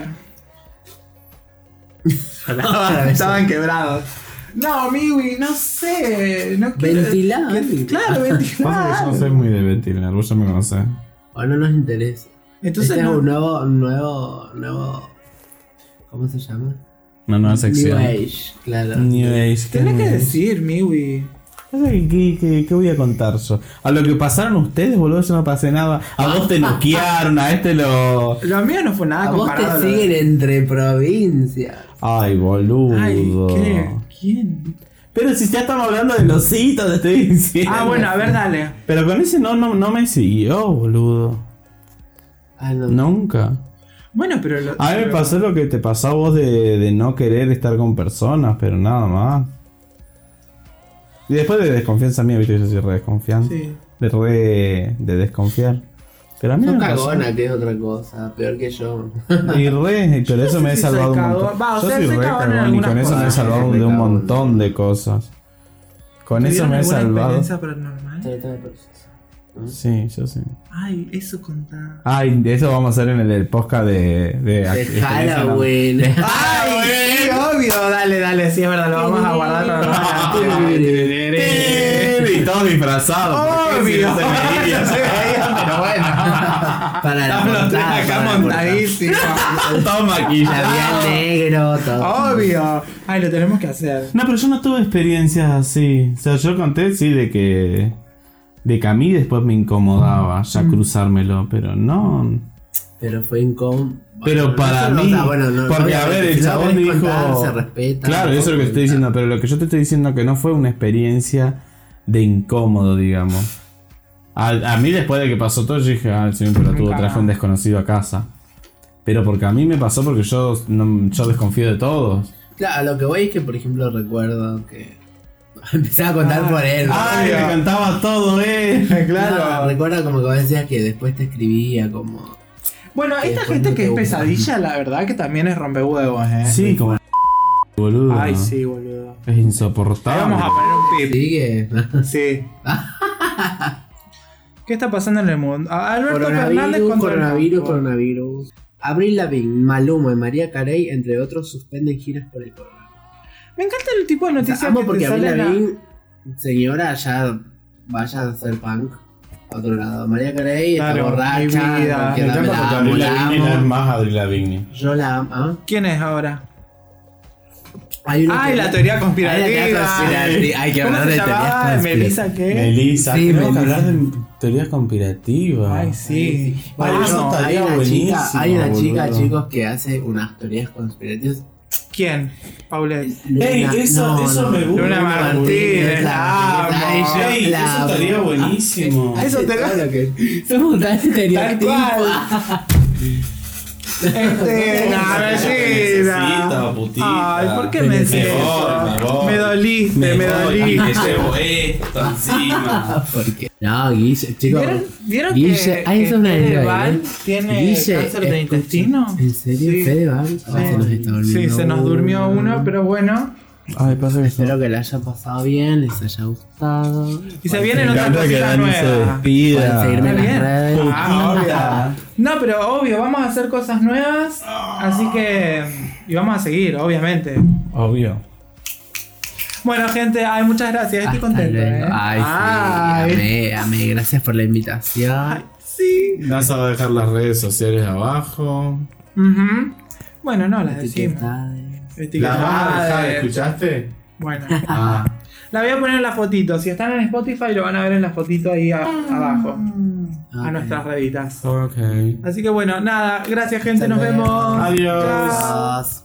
Speaker 1: Estaban quebrados. No, Miwi, no sé. No quiero-
Speaker 3: Ventilar.
Speaker 1: que- Claro,
Speaker 2: Pasa que yo
Speaker 1: ventilar.
Speaker 2: no soy muy de ventilar, vos ya me conocés.
Speaker 3: O no nos interesa.
Speaker 1: Entonces
Speaker 3: este
Speaker 1: no-
Speaker 3: es un nuevo, un nuevo, nuevo. ¿Cómo se llama?
Speaker 2: Una nueva sección.
Speaker 3: New Age, claro.
Speaker 2: New Age. ¿qué
Speaker 1: Tenés que
Speaker 2: New Age?
Speaker 1: decir, Miwi.
Speaker 2: ¿Qué, qué, qué, qué voy a contar yo? A lo que pasaron ustedes, boludo, yo no pasé nada. A vos te noquearon, a este lo.
Speaker 1: Lo mío no fue nada
Speaker 3: A vos
Speaker 1: comparado. a
Speaker 3: te
Speaker 1: lo de-
Speaker 3: siguen entre provincias.
Speaker 2: Ay, boludo.
Speaker 1: Ay, ¿qué? ¿Quién?
Speaker 2: Pero si ya estamos hablando de los hitos, te estoy diciendo.
Speaker 1: Ah, bueno, a ver, dale.
Speaker 2: Pero con ese no, no, no me siguió, boludo.
Speaker 3: Ah, no.
Speaker 2: Nunca.
Speaker 1: Bueno, pero. Lo,
Speaker 2: A mí me
Speaker 1: pero-
Speaker 2: pasó lo que te pasó a vos de, de no querer estar con personas, pero nada más. Y después de desconfianza mía, viste, yo soy re desconfiante.
Speaker 1: Sí.
Speaker 2: De re. de desconfiar. Pero a mí
Speaker 3: Sos
Speaker 2: me pasó.
Speaker 3: cagona, que es otra cosa. Peor que yo.
Speaker 2: Y re, pero eso me he
Speaker 1: sé si soy
Speaker 2: salvado un
Speaker 1: cagón.
Speaker 2: montón.
Speaker 1: Va, o
Speaker 2: Yo
Speaker 1: sea,
Speaker 2: soy
Speaker 1: soy
Speaker 2: re
Speaker 1: cagón en
Speaker 2: cagón y
Speaker 1: algunas
Speaker 2: con eso me he
Speaker 1: cosas.
Speaker 2: salvado
Speaker 3: Re
Speaker 2: de un
Speaker 3: cagón.
Speaker 2: montón de cosas. Con eso
Speaker 1: ¿Tuvieron
Speaker 2: me he
Speaker 1: alguna
Speaker 2: salvado.
Speaker 1: experiencia paranormal?
Speaker 3: Trata de proceso.
Speaker 2: Sí, yo sí.
Speaker 1: Ay, eso contá.
Speaker 2: Ay, de eso vamos a hacer en el, el podcast de. de,
Speaker 3: De
Speaker 2: experiencia
Speaker 3: Halloween.
Speaker 1: Ay, sí, obvio, dale, dale, sí es verdad, lo vamos a guardar para más adelante.
Speaker 2: Y todos disfrazados.
Speaker 1: Obvio.
Speaker 2: No se veía.
Speaker 1: No se veía, pero bueno.
Speaker 3: Para la
Speaker 1: Estamos los tres
Speaker 3: portada,
Speaker 1: acá
Speaker 3: para la
Speaker 1: montadísimos.
Speaker 2: Todo maquillado.
Speaker 3: Labial negro, todo.
Speaker 1: Obvio. Ay, lo tenemos que hacer.
Speaker 2: No, pero yo no tuve experiencias así. O sea, yo conté, sí, de que. De que a mí después me incomodaba ya cruzármelo, pero no.
Speaker 3: Pero fue incómodo.
Speaker 2: Pero para mí. porque, a ver, el chabón dijo.
Speaker 3: Se respeta.
Speaker 2: Claro, eso es lo que estoy diciendo, pero lo que yo te estoy diciendo que no fue una experiencia de incómodo, digamos. A, a mí, después de que pasó todo, yo dije, ah, el señor pelotudo
Speaker 1: Nunca.
Speaker 2: trajo un desconocido a casa. Pero porque a mí me pasó porque yo, no, yo desconfío de todos.
Speaker 3: Claro, a lo que voy es que, por ejemplo, recuerdo que. Empezaba a contar
Speaker 1: Ah,
Speaker 3: por él.
Speaker 2: Ay, me cantaba todo, eh.
Speaker 3: Claro. Recuerdo como que vos decías que después te escribía como.
Speaker 1: Bueno,
Speaker 3: Y
Speaker 1: esta
Speaker 3: después
Speaker 1: gente
Speaker 3: no
Speaker 1: que
Speaker 3: te
Speaker 1: es
Speaker 3: gusta.
Speaker 1: pesadilla, la verdad que también es rompehuevos, eh.
Speaker 2: Sí, como boludo.
Speaker 1: Ay, sí, boludo.
Speaker 2: Es
Speaker 1: Ahí
Speaker 2: insoportable.
Speaker 1: vamos a poner un pip.
Speaker 3: Sigue.
Speaker 1: Sí. ¿Qué está pasando en el mundo? A- Alberto Fernández
Speaker 3: Coronavirus,
Speaker 1: contra el
Speaker 3: coronavirus,
Speaker 1: mundo.
Speaker 3: coronavirus. Avril Lavigne, Maluma y María Carey, entre otros, suspenden giras por el coronavirus.
Speaker 1: Me encanta el tipo de
Speaker 3: O
Speaker 1: noticias
Speaker 3: sea, amo
Speaker 1: que
Speaker 3: porque
Speaker 1: te
Speaker 3: Avril
Speaker 1: salen a-
Speaker 3: Lavigne, señora, ya vaya a hacer punk a otro lado. María Carey
Speaker 1: Claro,
Speaker 3: está borracha,
Speaker 1: mi vida.
Speaker 3: cualquier
Speaker 2: Me
Speaker 3: dame
Speaker 2: encanta
Speaker 3: la
Speaker 2: porque
Speaker 3: amo,
Speaker 2: Avril
Speaker 3: la
Speaker 2: Lavigne no es
Speaker 3: amo.
Speaker 2: más Avril Lavigne.
Speaker 3: Yo la amo. ¿Ah?
Speaker 1: ¿Quién es ahora?
Speaker 3: Hay una
Speaker 1: Ay, la teoría conspirativa.
Speaker 3: Hay la teoría conspirativa. Hay que
Speaker 1: ¿Cómo
Speaker 3: hablar
Speaker 1: se
Speaker 3: de
Speaker 1: llamaba?
Speaker 3: teorías conspirativas.
Speaker 1: ¿Melissa qué?
Speaker 2: Melissa,
Speaker 3: Sí,
Speaker 2: tenemos que
Speaker 3: Melissa.
Speaker 2: hablar de teorías conspirativas.
Speaker 1: Ay, sí.
Speaker 2: Ay,
Speaker 1: Vamos.
Speaker 2: eso está-
Speaker 3: hay
Speaker 2: estaría
Speaker 3: una
Speaker 2: buenísimo,
Speaker 3: chica, hay una chica,
Speaker 2: boludo.
Speaker 3: chicos, que hace unas teorías conspirativas.
Speaker 1: ¿Quién? Paulette.
Speaker 2: Ey, eso- eso me gusta.
Speaker 1: Luna Martínez, la amo.
Speaker 3: Ay, yo
Speaker 2: Ey,
Speaker 3: la
Speaker 2: eso
Speaker 3: amo.
Speaker 2: estaría buenísimo.
Speaker 1: Eso te
Speaker 3: Todo lo que- Somos tan
Speaker 1: Tal
Speaker 3: estereotipos.
Speaker 1: cual. Este, no,
Speaker 2: Necesita, putita.
Speaker 1: Ay, ¿por qué
Speaker 2: Me
Speaker 1: me
Speaker 2: voy,
Speaker 1: decís eso?
Speaker 2: me voy.
Speaker 1: Me doliste, me,
Speaker 2: Me voy, y
Speaker 1: doliste.
Speaker 2: te llevo esto encima.
Speaker 3: Porque no, Guille, chicos.
Speaker 1: ¿Vieron, ¿vieron
Speaker 3: Guille,
Speaker 1: que,
Speaker 3: ay,
Speaker 1: que
Speaker 3: eso es una idea,
Speaker 1: Fedeval
Speaker 3: ¿eh?
Speaker 1: tiene
Speaker 3: Guille,
Speaker 1: cáncer de
Speaker 3: escucha,
Speaker 1: intestino?
Speaker 3: ¿En serio,
Speaker 1: Sí.
Speaker 3: Fedeval? Ay, se nos está durmiendo
Speaker 1: Sí, se nos durmió uno, pero bueno.
Speaker 2: Ay, pasa que
Speaker 3: Espero que la haya pasado bien, les haya gustado.
Speaker 1: Y se vienen
Speaker 2: Me
Speaker 1: otras
Speaker 2: encanta que
Speaker 1: cositas
Speaker 2: Dani se
Speaker 1: nuevas.
Speaker 2: despida.
Speaker 3: Pueden seguirme en
Speaker 1: Está
Speaker 3: las
Speaker 1: bien.
Speaker 3: redes.
Speaker 1: Ah, obvio. No, pero obvio, vamos a hacer cosas nuevas. Así que. Y vamos a seguir, obviamente.
Speaker 2: Obvio.
Speaker 1: Bueno, gente, ay, muchas gracias. Estoy
Speaker 3: Hasta
Speaker 1: contento,
Speaker 3: luego.
Speaker 1: ¿eh?
Speaker 3: Ay, sí, amé, amé. Gracias por la invitación.
Speaker 1: Ay, sí.
Speaker 2: Nasa va a dejar las redes sociales abajo.
Speaker 1: Ujú. Bueno, no, las decimos.
Speaker 3: Etiquetades.
Speaker 2: ¿Las vas a dejar?
Speaker 1: Etiquetades.
Speaker 2: ¿Escuchaste?
Speaker 1: Bueno.
Speaker 2: Ah.
Speaker 1: La voy a poner en la fotito. Si están en Spotify, lo van a ver en la fotito ahí a- abajo. A
Speaker 3: Ok.
Speaker 1: nuestras reditas.
Speaker 2: Ok.
Speaker 1: Así que bueno, nada. Gracias, gente.
Speaker 3: Hasta
Speaker 1: Nos
Speaker 3: luego.
Speaker 1: vemos.
Speaker 2: Adiós.
Speaker 1: Chao.
Speaker 3: Adiós.